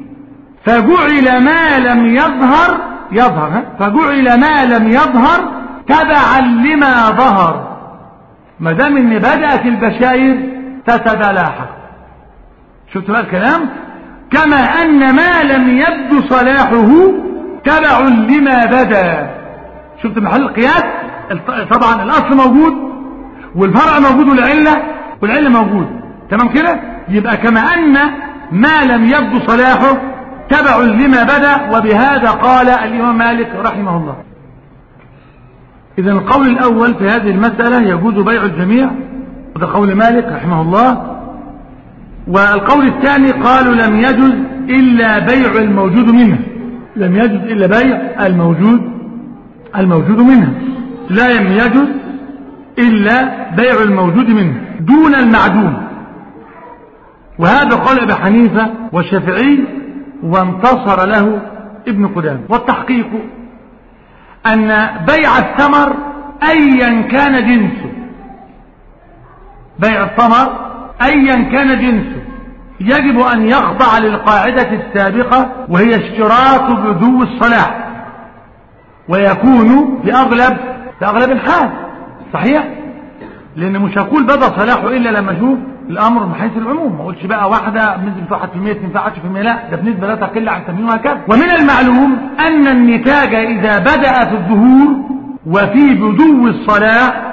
Speaker 1: فجعل ما لم يظهر فجعل ما لم يظهر تبعا لما ظهر، ما دام ان بدأت البشاير تتلاحق. شفت بقى الكلام؟ كما ان ما لم يبدو صلاحه تبع لما بدا. شفت محل القياس؟ طبعا الاصل موجود والفرع موجود والعله موجود، تمام كده؟ يبقى كما ان ما لم يبدو صلاحه تبع لما بدا. وبهذا قال الامام مالك رحمه الله. إذا القول الأول في هذه المسألة يجوز بيع الجميع، وده قول مالك رحمه الله. والقول الثاني قالوا لم يجوز إلا بيع الموجود منها، لم يجوز إلا بيع الموجود منها، لا يجوز إلا بيع الموجود منه دون المعدوم. وهذا قال أبي حنيفة والشافعي وانتصر له ابن قدامة. والتحقيق أن بيع الثمر أيا كان جنسه، بيع الثمر أيا كان جنسه يجب أن يخضع للقاعدة السابقة، وهي اشتراط بدو الصلاح، ويكون في أغلب الحال صحيح، لأن مش هقول بدا صلاحه إلا لما أشوف الأمر من حيث العموم، ما أقولش بقى واحدة بنسبة 1% تنفع 10%، لا ده بنسبة لا تقل عن 80 وهكذا. ومن المعلوم أن النتاج إذا بدأ في الظهور وفي بدو الصلاح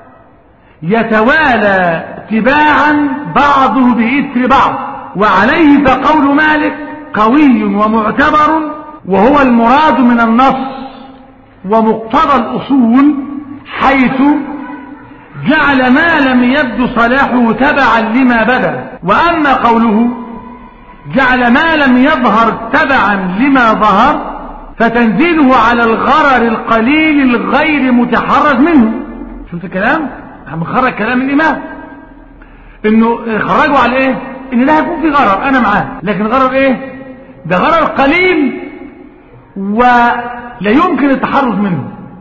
Speaker 1: يتوالى تباعا بعضه بإثر بعض، وعليه فقول مالك قوي ومعتبر، وهو المراد من النص ومقتضى الأصول، حيث جعل ما لم يبدو صلاحه تبعا لما بدا. وأما قوله جعل ما لم يظهر تبعا لما ظهر فتنزيله على الغرر القليل الغير متحرز منه. شفت الكلام؟ هنخرج كلام الإمام انه خرجوا على ايه؟ ان لا يكون في غرر، انا معاه، لكن غرر ايه؟ ده غرر قليل ولا يمكن التحرز منه.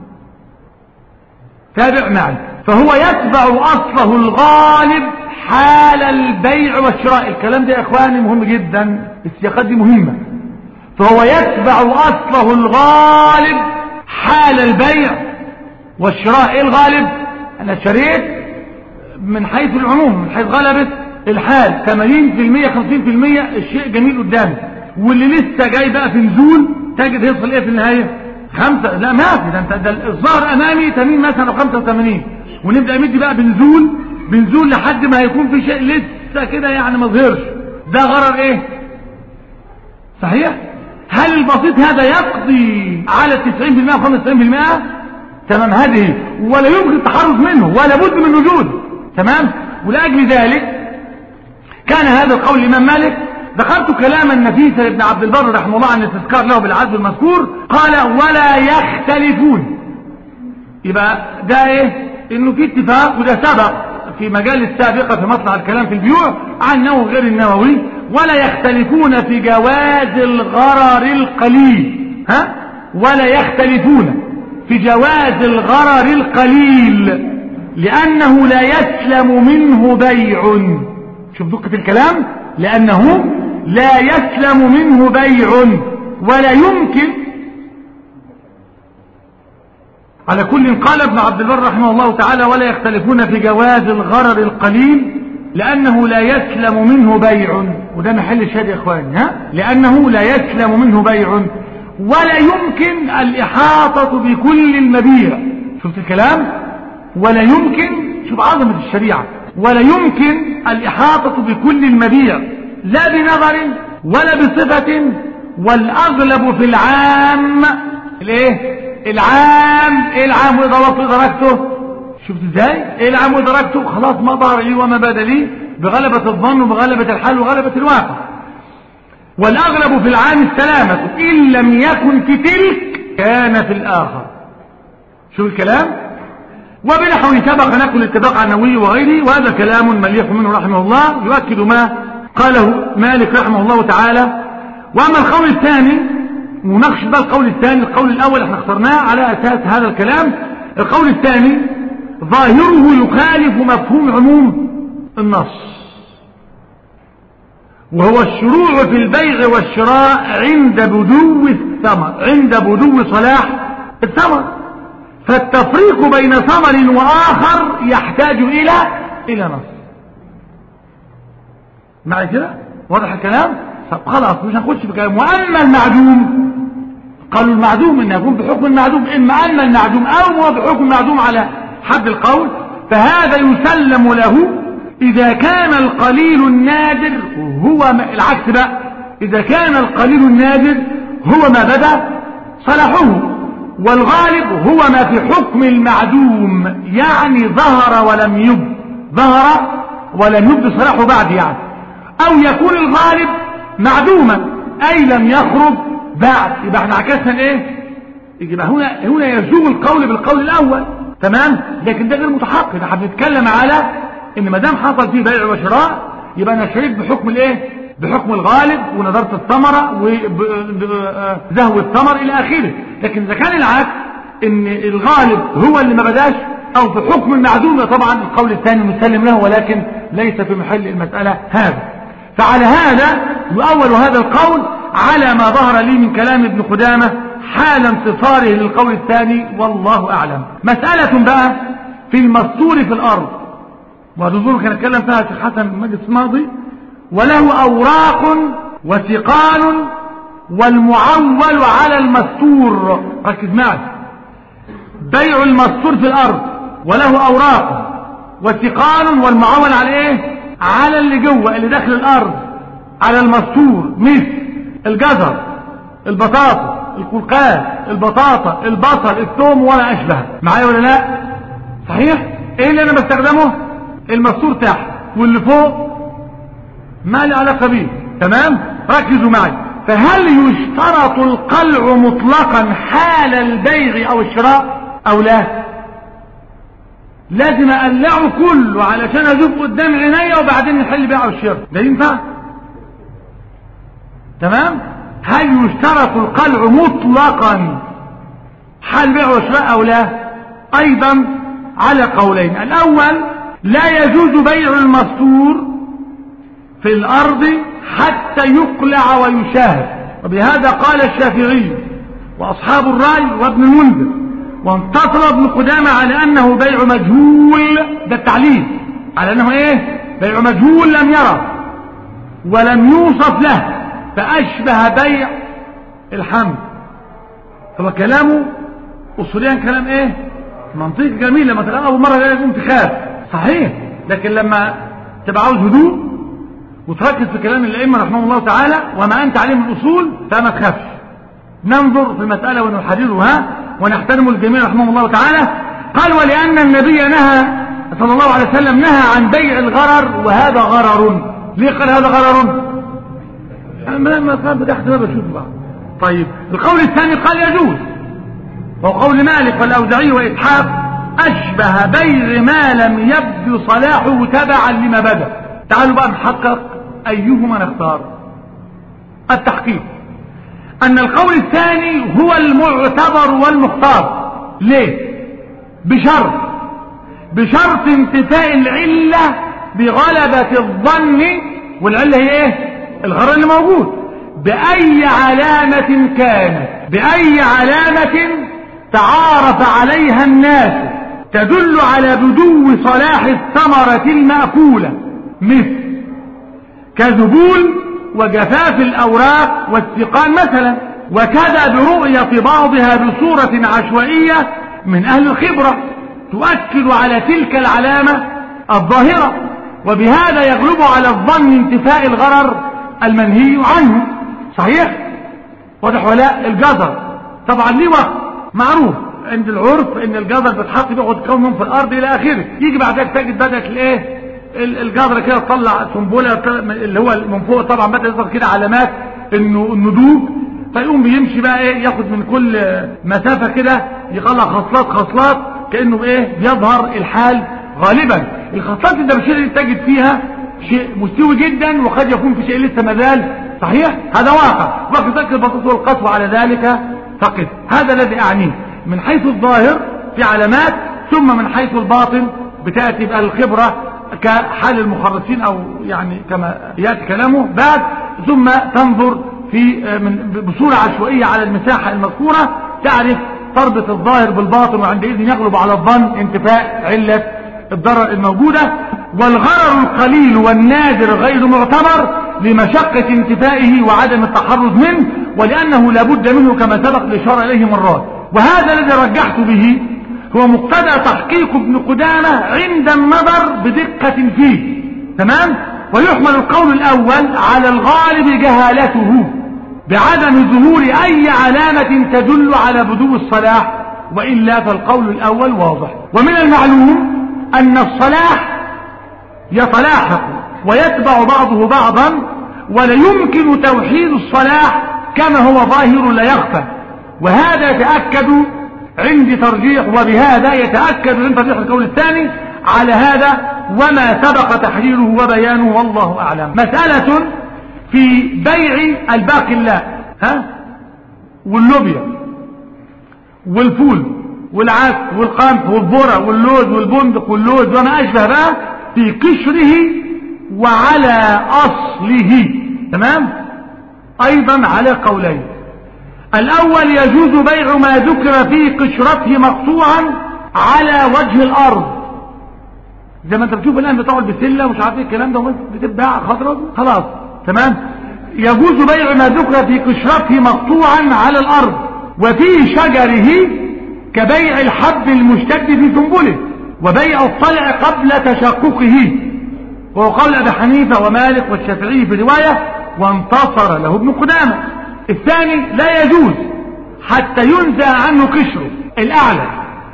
Speaker 1: تابع معي. فهو يتبع اصله الغالب حال البيع والشراء. الكلام ده يا اخواني مهم جدا، السياقات دي مهمة. فهو يتبع اصله الغالب حال البيع والشراء. ايه الغالب؟ انا شريت من حيث العموم، من حيث غلبة الحال 80% 50%، الشيء جميل قدامي، واللي لسه جاي بقى في نزول تجد يصل ايه في النهاية 5. لا ما في ده، انت ده الظاهر امامي 80 مثلا او 85، ونبدأ ندي بقى بنزول لحد ما هيكون في شيء لسه كده يعني ما ظهرش. ده غرر ايه؟ صحيح؟ هل البسيط هذا يقضي على 90% و 95%؟ تمام، هذه ولا يمكن التحرز منه ولا بد من وجوده. تمام. ولأجل ذلك كان هذا القول الإمام مالك. ذكرت كلاما نفيسا لابن عبد البر رحمه الله عن الاستذكار له بالعدل المذكور، قال ولا يختلفون. يبقى ده ايه؟ انه في اتفاق، وده سبق في مجال السابقة في مطلع الكلام في البيوع عنه غير النووي. ولا يختلفون في جواز الغرر القليل، ولا يختلفون في جواز الغرر القليل لأنه لا يسلم منه بيع. شوف دقة الكلام، لأنه لا يسلم منه بيع ولا يمكن. على كل قال ابن عبد البر رحمه الله تعالى ولا يختلفون في جواز الغرر القليل لأنه لا يسلم منه بيع، وده محل الشهادة يا إخواني، لأنه لا يسلم منه بيع ولا يمكن الإحاطة بكل المبيع. شفت الكلام؟ ولا يمكن، شوف عظمة الشريعة، ولا يمكن الإحاطة بكل المبيع لا بنظر ولا بصفة، والأغلب في العام الايه؟ العام. ايه العام وإدراكته؟ شفت ازاي؟ ايه العام وإدراكته؟ خلاص ما ظهر لي وما بدا لي بغلبة الظن وبغلبة الحال وغلبة الواقع. والأغلب في العام السلامة، إن لم يكن في تلك كان في الآخر. شوف الكلام. وبنحو سبق نقل الاتفاق عن النووي وغيره، وهذا كلام مليح منه رحمه الله يؤكد ما قاله مالك رحمه الله تعالى. وأما القول الثاني، ونقش بقى القول الثاني، القول الأول احنا اخترناه على أساس هذا الكلام. القول الثاني ظاهره يخالف مفهوم عموم النص، وهو الشروع في البيع والشراء عند بدو الثمر، عند بدو صلاح الثمر. فالتفريق بين ثمر وآخر يحتاج إلى نص. معي كده؟ واضح الكلام؟ طب خلاص مش هنخش في كلام. وأما المعدوم، قالوا المعدوم إن يكون بحكم المعدوم، إما أما المعدوم أو هو بحكم المعدوم على حد القول، فهذا يسلم له إذا كان القليل النادر هو العكس بقى، إذا كان القليل النادر هو ما بدا صلاحه، والغالب هو ما في حكم المعدوم، يعني ظهر ولم يبد صلاحه بعد يعني. أو يكون الغالب معدوما أي لم يخرج بعد. يبقى احنا عكسنا ايه؟ يبقى هنا يزوغ القول بالقول الأول، تمام. لكن ده غير متحقق، احنا بنتكلم على ان ما دام حصل فيه بيع وشراء يبقى انا شريك بحكم الايه؟ بحكم الغالب ونظرة الثمرة وزهو الثمر الى اخره. لكن اذا كان العكس ان الغالب هو اللي ما بداش او بحكم المعدوم، طبعا القول الثاني مسلم له، ولكن ليس في محل المسألة هذا. فعلى هذا يؤول هذا القول على ما ظهر لي من كلام ابن قدامة حال انتصاره للقول الثاني، والله اعلم. مسألة بقى في المستور في الارض، وهذا كان اتكلم فيها الشيخ حسن المجلس الماضي. وله اوراق وثقال والمعول على المستور. ركز معي، بيع المستور في الارض وله اوراق وثقال والمعول على ايه؟ على اللي جوه اللي داخل الارض، على المستور، مثل الجزر، البطاطا، الكلقات، البطاطا، البصل، الثوم وما اشبه. معايا ولا لا؟ صحيح. ايه اللي انا بستخدمه؟ المستور تحت، واللي فوق ما له علاقه بيه. تمام. ركزوا معي. فهل يشترط القلع مطلقا حال البيع او الشراء او لا؟ لازم اقلعه كله علشان اشوف قدام عينيا وبعدين نحل بيع والشراء؟ ده ينفع؟ تمام. هل يشترط القلع مطلقا حال بيع وشراء او لا؟ ايضا على قولين. الاول، لا يجوز بيع المستور في الارض حتى يقلع ويشاهد، وبهذا قال الشافعي واصحاب الرأي وابن المنذر، وانتصر ابن قدامة على انه بيع مجهول. ده التعليل على انه ايه؟ بيع مجهول لم يرى ولم يوصف له، فاشبه بيع الحمد. هو كلامه اصوليا كلام ايه؟ منطقي جميل. لما تقرأ اول مرة لازم تخاف، صحيح. لكن لما تبقى عاوز هدوء وتركز في كلام الائمه رحمه الله تعالى وما انت عليه من الاصول، فما تخافش. ننظر في المسألة ونحررها ونحترم الجميع رحمه الله تعالى. قال: ولأن النبي نهى صلى الله عليه وسلم نهى عن بيع الغرر، وهذا غرر. ليه قال هذا غرر؟ ما قال بدي احتمال بشوف بقى. طيب القول الثاني قال يجوز، وهو قول مالك والأوزاعي وإسحاق: أشبه بيع ما لم يبدو صلاحه تبعا لما بدأ. تعالوا بقى نحقق أيهما نختار. التحقيق أن القول الثاني هو المعتبر والمختار. ليه؟ بشرط انتفاء العلة بغلبة الظن، والعلة هي ايه؟ الغرر اللي موجود. بأي علامة كانت، بأي علامة تعارف عليها الناس تدل على بدو صلاح الثمرة المأكولة، مثل كذبول وجفاف الأوراق والثقال مثلا، وكذا برؤية بعضها بصورة عشوائية من أهل الخبرة تؤكد على تلك العلامة الظاهرة، وبهذا يغلب على الظن انتفاء الغرر المنهي عنه. صحيح؟ واضح ولا؟ الجزر طبعا ليه وقت معروف عند العرف ان الجزر بتحط بيقعد كونهم في الارض الى اخره. يجي بعد ذلك تجد بدات الايه؟ الجزره كده تطلع سنبله اللي هو من فوق، طبعا بدا يظهر كده علامات انه النضوج، فيقوم بيمشي بقى ايه؟ ياخد من كل مسافه كده يطلع خصلات كانه ايه؟ بيظهر الحال. غالبا الخصلات الدبشيه اللي تجد فيها شيء مستوي جدا، وقد يكون في شيء لسه مازال. صحيح؟ هذا واقع. وكذلك البساطه والقسوه على ذلك فقط. هذا الذي اعنيه من حيث الظاهر في علامات، ثم من حيث الباطن بتاتي بقى الخبره كحال المخرصين او يعني كما ياتي كلامه بعد، ثم تنظر في بصوره عشوائيه على المساحه المذكوره، تعرف تربط الظاهر بالباطن، وعندئذ يغلب على الظن انتفاء عله الضرر الموجوده. والغرر القليل والنادر غير معتبر لمشقة انتفائه وعدم التحرز منه، ولأنه لابد منه كما سبق الإشارة إليه مرات. وهذا الذي رجحت به هو مقتضى تحقيق ابن قدامة عند النظر بدقة فيه. تمام؟ ويحمل القول الأول على الغالب جهالته بعدم ظهور أي علامة تدل على بدو الصلاح، وإلا فالقول الأول واضح. ومن المعلوم أن الصلاح يتلاحق ويتبع بعضه بعضا، ولا يمكن توحيد الصلاح كما هو ظاهر لا يخفى. وهذا يتأكد عندي ترجيح، وبهذا يتأكد من ترجيح القول الثاني على هذا وما سبق تحريره وبيانه، والله أعلم. مسألة في بيع الباقلاء واللوبيا والفول والعدس والقمح والذرة واللوز والبندق واللوز وما أشبه بقى في قشره وعلى أصله. تمام؟ أيضا على قولين. الأول يجوز بيع ما ذكر في قشرته مقطوعا على وجه الأرض، زي ما انت بتشوف الآن بتوع البسلة ومش عارف ايه الكلام ده بتتباع خضرة خلاص. تمام؟ يجوز بيع ما ذكر في قشرته مقطوعا على الأرض وفي شجره كبيع الحب المشتد في سنبله، وبيع الطلع قبل تشققه، وهو قول أبي حنيفة ومالك والشافعي في رواية، وانتصر له ابن قدامة. الثاني لا يجوز حتى ينزع عنه قشره الأعلى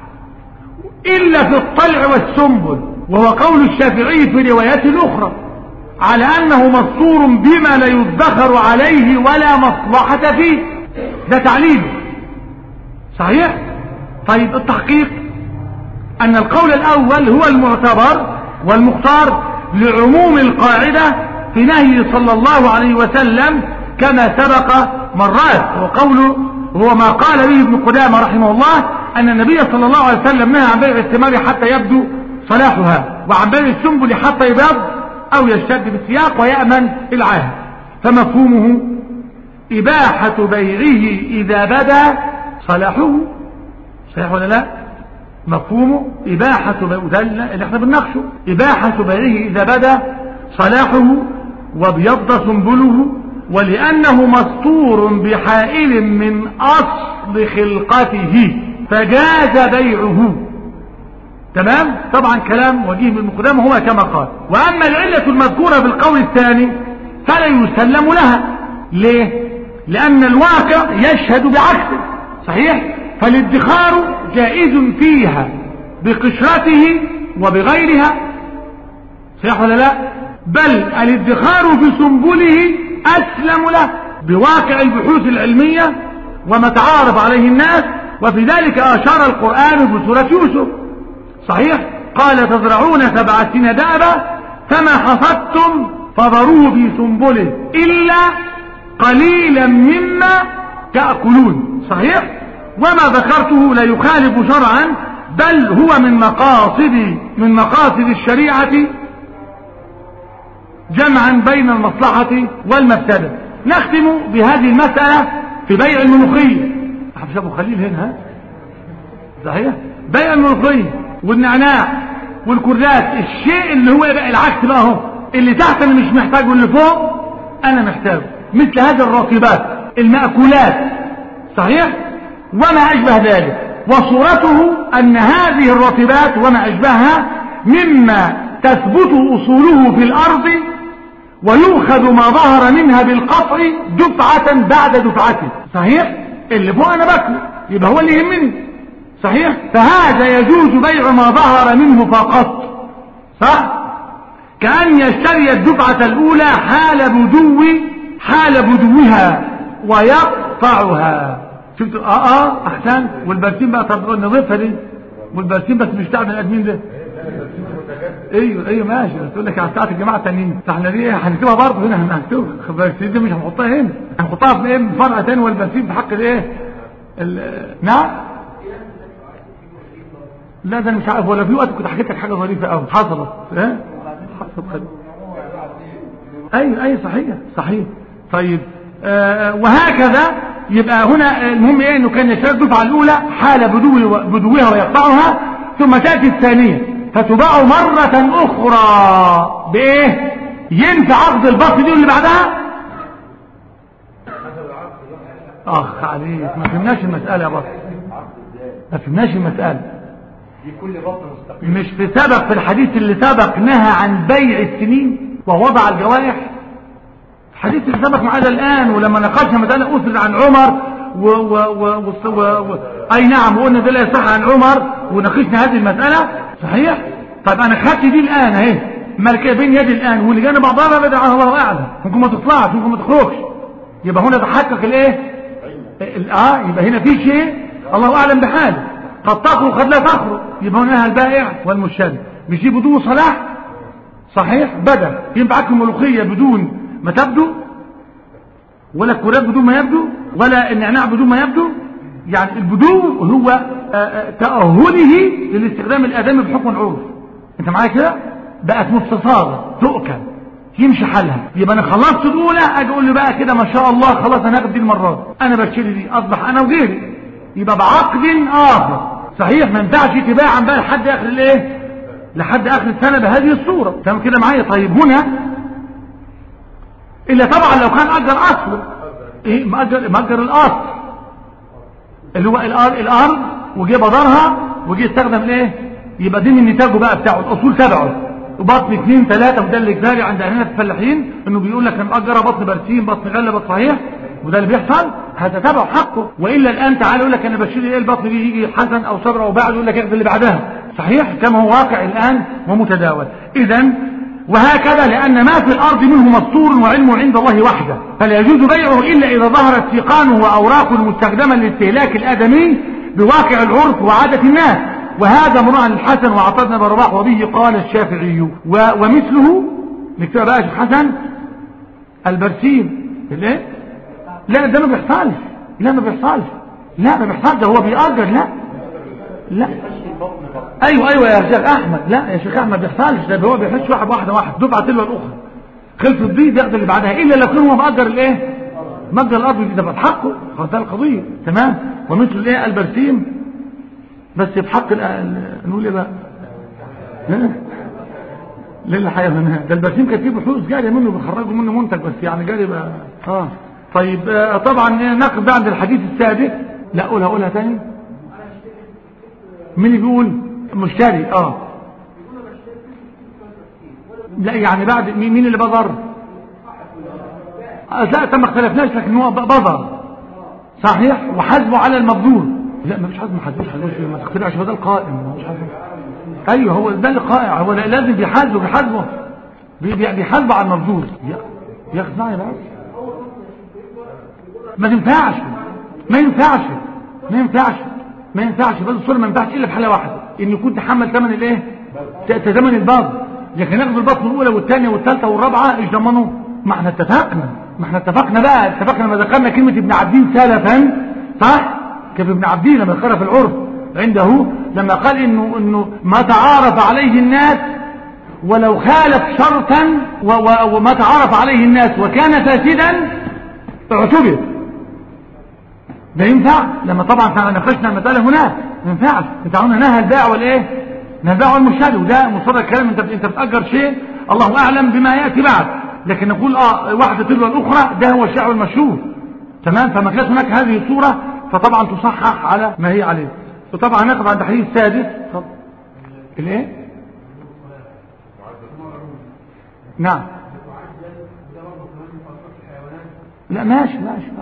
Speaker 1: إلا في الطلع والسنبل، وهو قول الشافعي في روايات أخرى على أنه مستور بما لا يدخر عليه ولا مصلحة فيه. ده تعليل صحيح. طيب التحقيق أن القول الأول هو المعتبر والمختار لعموم القاعدة في نهيه صلى الله عليه وسلم كما سبق مرات، وقوله هو ما قال به ابن قدامة رحمه الله أن النبي صلى الله عليه وسلم نهى عن بيع الثمار حتى يبدو صلاحها، وعن بيع السنبل حتى يبيض أو يشتد بالسياق ويأمن العاهد. فمفهومه إباحة بيعه إذا بدا صلاحه. صحيح ولا لا؟ مفهومه إباحة بيعه اللي احنا بنناقشه، إباحة بيعه إذا بدا صلاحه وابيض سنبله، ولأنه مستور بحائل من أصل خلقته فجاز بيعه. تمام؟ طبعا كلام وجيه من قدامه هو كما قال. وأما العلة المذكورة في القول الثاني فلا يسلم لها. ليه؟ لأن الواقع يشهد بعكسه. صحيح؟ فالادخار جائز فيها بقشرته وبغيرها. صحيح ولا لا؟ بل الادخار في سنبله أسلم له بواقع البحوث العلمية وما تعارف عليه الناس، وفي ذلك أشار القرآن في سورة يوسف. صحيح؟ قال تزرعون 7 سنين دابا فما حصدتم فذروه في سنبله إلا قليلا مما تأكلون. صحيح؟ وما ذكرته لا يخالف شرعا، بل هو من مقاصد الشريعة جمعا بين المصلحة والمفسدة. نختم بهذه المسألة في بيع الملوخية. أحب أبو خليل هنا صحيح؟ بيع الملوخية والنعناع والكرات، الشيء اللي هو بقى العكس بقى اهو، اللي تحت انا مش محتاجه، اللي فوق انا محتاجه، مثل هذه الرطيبات المأكولات. صحيح؟ وما أشبه ذلك. وصورته أن هذه الرطيبات وما أشبهها مما تثبت أصوله في الأرض ويؤخذ ما ظهر منها بالقطع دفعة بعد دفعته. صحيح؟ اللي فوق أنا باكله يبقى هو اللي يهمني. صحيح؟ فهذا يجوز بيع ما ظهر منه فقط. صح؟ كأن يشتري الدفعة الأولى حال بدوها ويقطعها. شفت؟ أحسن. والبرسيم بقى طب نضيفها دي، والبرسيم بس مش تعمل الأدمين ده. ايوه ماشي. تقول لك على ساعة الجماعة التانيين، احنا دي هنكتبها برضه هنا، هنكتبها. البرسيم دي مش هنحطها هنا، هنحطها في ايه؟ فرع تاني. والبرسيم في حق الايه؟ نعم. لا ده انا مش عارف، ولا في وقت كنت حكيت لك حاجه ظريفه قوي حصلت. حصلت. ايوه صحيح. طيب وهكذا. يبقى هنا المهم ايه؟ انه كان يشتري الدفعه الاولى حال بدوها ويقطعها، ثم تاتي الثانيه فتباع مره اخرى بايه؟ ينفع عقد البسط دي واللي بعدها. اخ عليك، ما فهمناش المساله يا بطل، ما فهمناش المساله.
Speaker 2: كل بطن مستقيم.
Speaker 1: مش في سبق في الحديث اللي سبق نهى عن بيع السنين ووضع الجوائح. الحديث اللي سبق معانا الآن، ولما ناقشنا مسألة أسرد عن عمر أي نعم، وقلنا ده لا يصح عن عمر وناقشنا هذه المسألة. صحيح؟ طيب أنا خدت دي الآن أهي ملكية بين يدي الآن، واللي جانا بعضها بدع الله أعلم، ممكن ما تطلعش ممكن ما تخرجش. يبقى هنا تحقق الإيه؟ يبقى هنا في شيء الله أعلم بحاله. قد تخرج قد لا تخرج، يبقى هنا البائع والمشتري مش دي بدون صلاح صحيح. بدل ينفعك الملوخيه بدون ما تبدو، ولا الكرات بدون ما يبدو، ولا النعناع بدون ما يبدو. يعني البدو هو تأهله للاستخدام الآدمي بحكم العرف. انت معايا كده؟ بقت مستصاغة تؤكل يمشي حالها. يبقى انا خلصت الاولى اجي اقول له بقى كده ما شاء الله خلاص انا هاخد دي المره دي، انا بشتري دي اصبح انا وغيري، يبقى بعقد اخر صحيح. ما ينفعش تباعا بقى لحد اخر الايه، لحد اخر السنه بهذه الصوره. تمام كده معايا؟ طيب هنا الا طبعا لو كان اجر اصله ايه، مأجر الاصل اللي هو الارض وجي بدرها وجي يستخدم الايه، يبقى دي من نتاجه بقى بتاعه الاصول تبعه وبطن 2 3. وده اللي جاري عند اهلنا الفلاحين انه بيقول لك انا مأجره بطن برسيم بطن غله بطن صحيح، وده اللي بيحصل هذا تبعه حقه. والا الان تعالى يقول لك انا بشيل ايه البطن دي، يجي حسن او صبر او بعد يقول لك اخذ اللي بعدها صحيح كما هو واقع الان ومتداول. اذا وهكذا لأن ما في الأرض منه مستور وعلمه عند الله وحده، فلا يجوز بيعه إلا إذا ظهر استيقانه وأوراقه المستخدمة للاستهلاك الآدمي بواقع العرف وعادة الناس. وهذا مراعى الحسن وعطاء بن رباح وبه قال الشافعي. ومثله نكتب بقى حسن البرسيم الايه، لا ده ما بيحصلش، لا ما بيحصلش، لا ما بيحصلش، ده هو بيأجر. لا ايوه يا شيخ احمد، لا يا شيخ احمد بيحصلش، ده هو بيحش واحده دفعه تلو الاخرى خلصت دي ياخد اللي بعدها، الا لو كان هو مأجر الايه، مأجر الارض دي ده بحقه خلاص القضيه تمام. ومثل الايه البرسيم بس بحق نقول ايه بقى للحيوانات، ده البرسيم كان فيه بحوث جاريه منه بيخرجوا منه منتج بس يعني جاري بقى طيب طبعا نقف عند الحديث السادس. لا قولها تاني. مين بيقول مشتري لا يعني بعد مين اللي بضر؟ لا ما اختلفناش، لكن هو بضر صحيح وحاسبه على المبذور. لا ما فيش حاسب، ما تختلفش، هو ده القائم مش حاسب. ايوه هو ده القائع، هو لازم بيحاسبه بيحاسبه على المبذور. يا اخي اسمعني بس، ما ينفعش بس الصورة ما ينفعش الا في حاله واحده، ان يكون تحمل ثمن الايه، ثمن الباغ. لكن ناخد البطن الاولى والثانيه والثالثه والرابعه ايش ضمنوا؟ ما احنا اتفقنا بقى ما ذكرنا كلمه ابن عبدين سلفا صح، كيف ابن عبدين لما ذكرها في العرف عنده لما قال انه ما تعارف عليه الناس ولو خالف شرطا وما تعارف عليه الناس وكان فاسدا اعتبر. ده ينفع لما طبعا ناقشنا المسألة هناك ما ينفعش. انت هنا نهى البيع والايه، نهى البيع والمشتري، وده مصدر الكلام. انت بتأجر شيء الله اعلم بما يأتي بعد، لكن نقول واحدة تلو الاخرى، ده هو الشيء المشهور تمام. فما كانت هناك هذه الصورة فطبعا تصحح على ما هي عليه. وطبعا نقف عند الحديث السادس الايه، نعم لا ماشي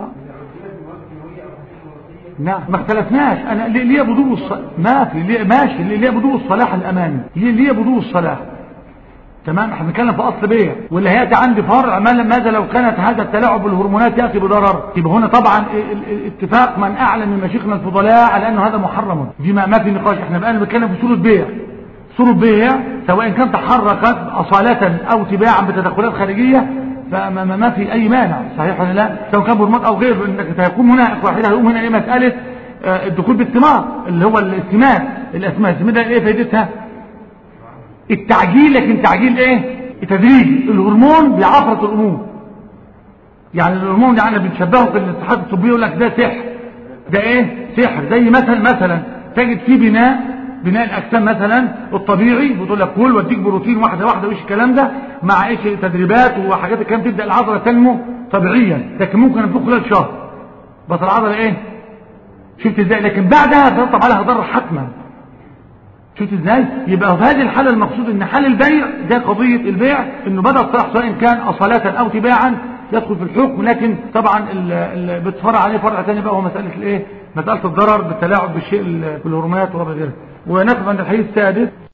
Speaker 1: نعم ما اختلفناش. انا ليه بدو ما في ماشي ليه بدو الصلاح الاماني، ليه بدو الصلاح تمام. احنا بنتكلم في اصل بيع، واللي هياتي عندي فرع ماذا لو كانت هذا التلاعب بالهرمونات ياتي بضرر؟ يبقى هنا طبعا اتفاق من اعلى من مشايخنا الفضلاء على انه هذا محرم، دي ما في نقاش. احنا بقى بنتكلم في صورة بيع سواء كانت تحركت اصالة او تباعا بتدخلات خارجيه فما في اي مانع صحيح ولا لا، سواء كان برمات او غيره. انك هيكون هنا واحد هيقوم هنا ايه مساله الدخول بالثمار اللي هو الاسماد ده ايه فائدتها؟ التعجيل، لكن تعجيل ايه؟ التدريجي. الهرمون بيعفرط الامور، يعني الهرمون ده احنا بنشبهه في الاتحاد الطبي يقول لك ده سحر، ده ايه سحر. زي مثلا تجد في بناء الاجسام مثلا الطبيعي بتقول لك كل واديك بروتين واحده وايش الكلام ده مع ايش تدريبات وحاجات الكلام تبدا العضله تنمو طبيعيا، لكن ممكن انفخ خلال شهر بس العضله ايه شفت ازاي، لكن بعدها ترتب عليها ضرر حتما. شفت ازاي؟ يبقى في هذه الحاله المقصود ان حال البيع ده قضيه البيع انه بدا الصلاح سواء كان اصاله او تباعا يدخل في الحكم، لكن طبعا بتفرع عليه فرع ثاني بقى هو مساله الايه، مساله الضرر بالتلاعب بالشيء بالهرمونات وغيره. ونقف عند الحديث السادس.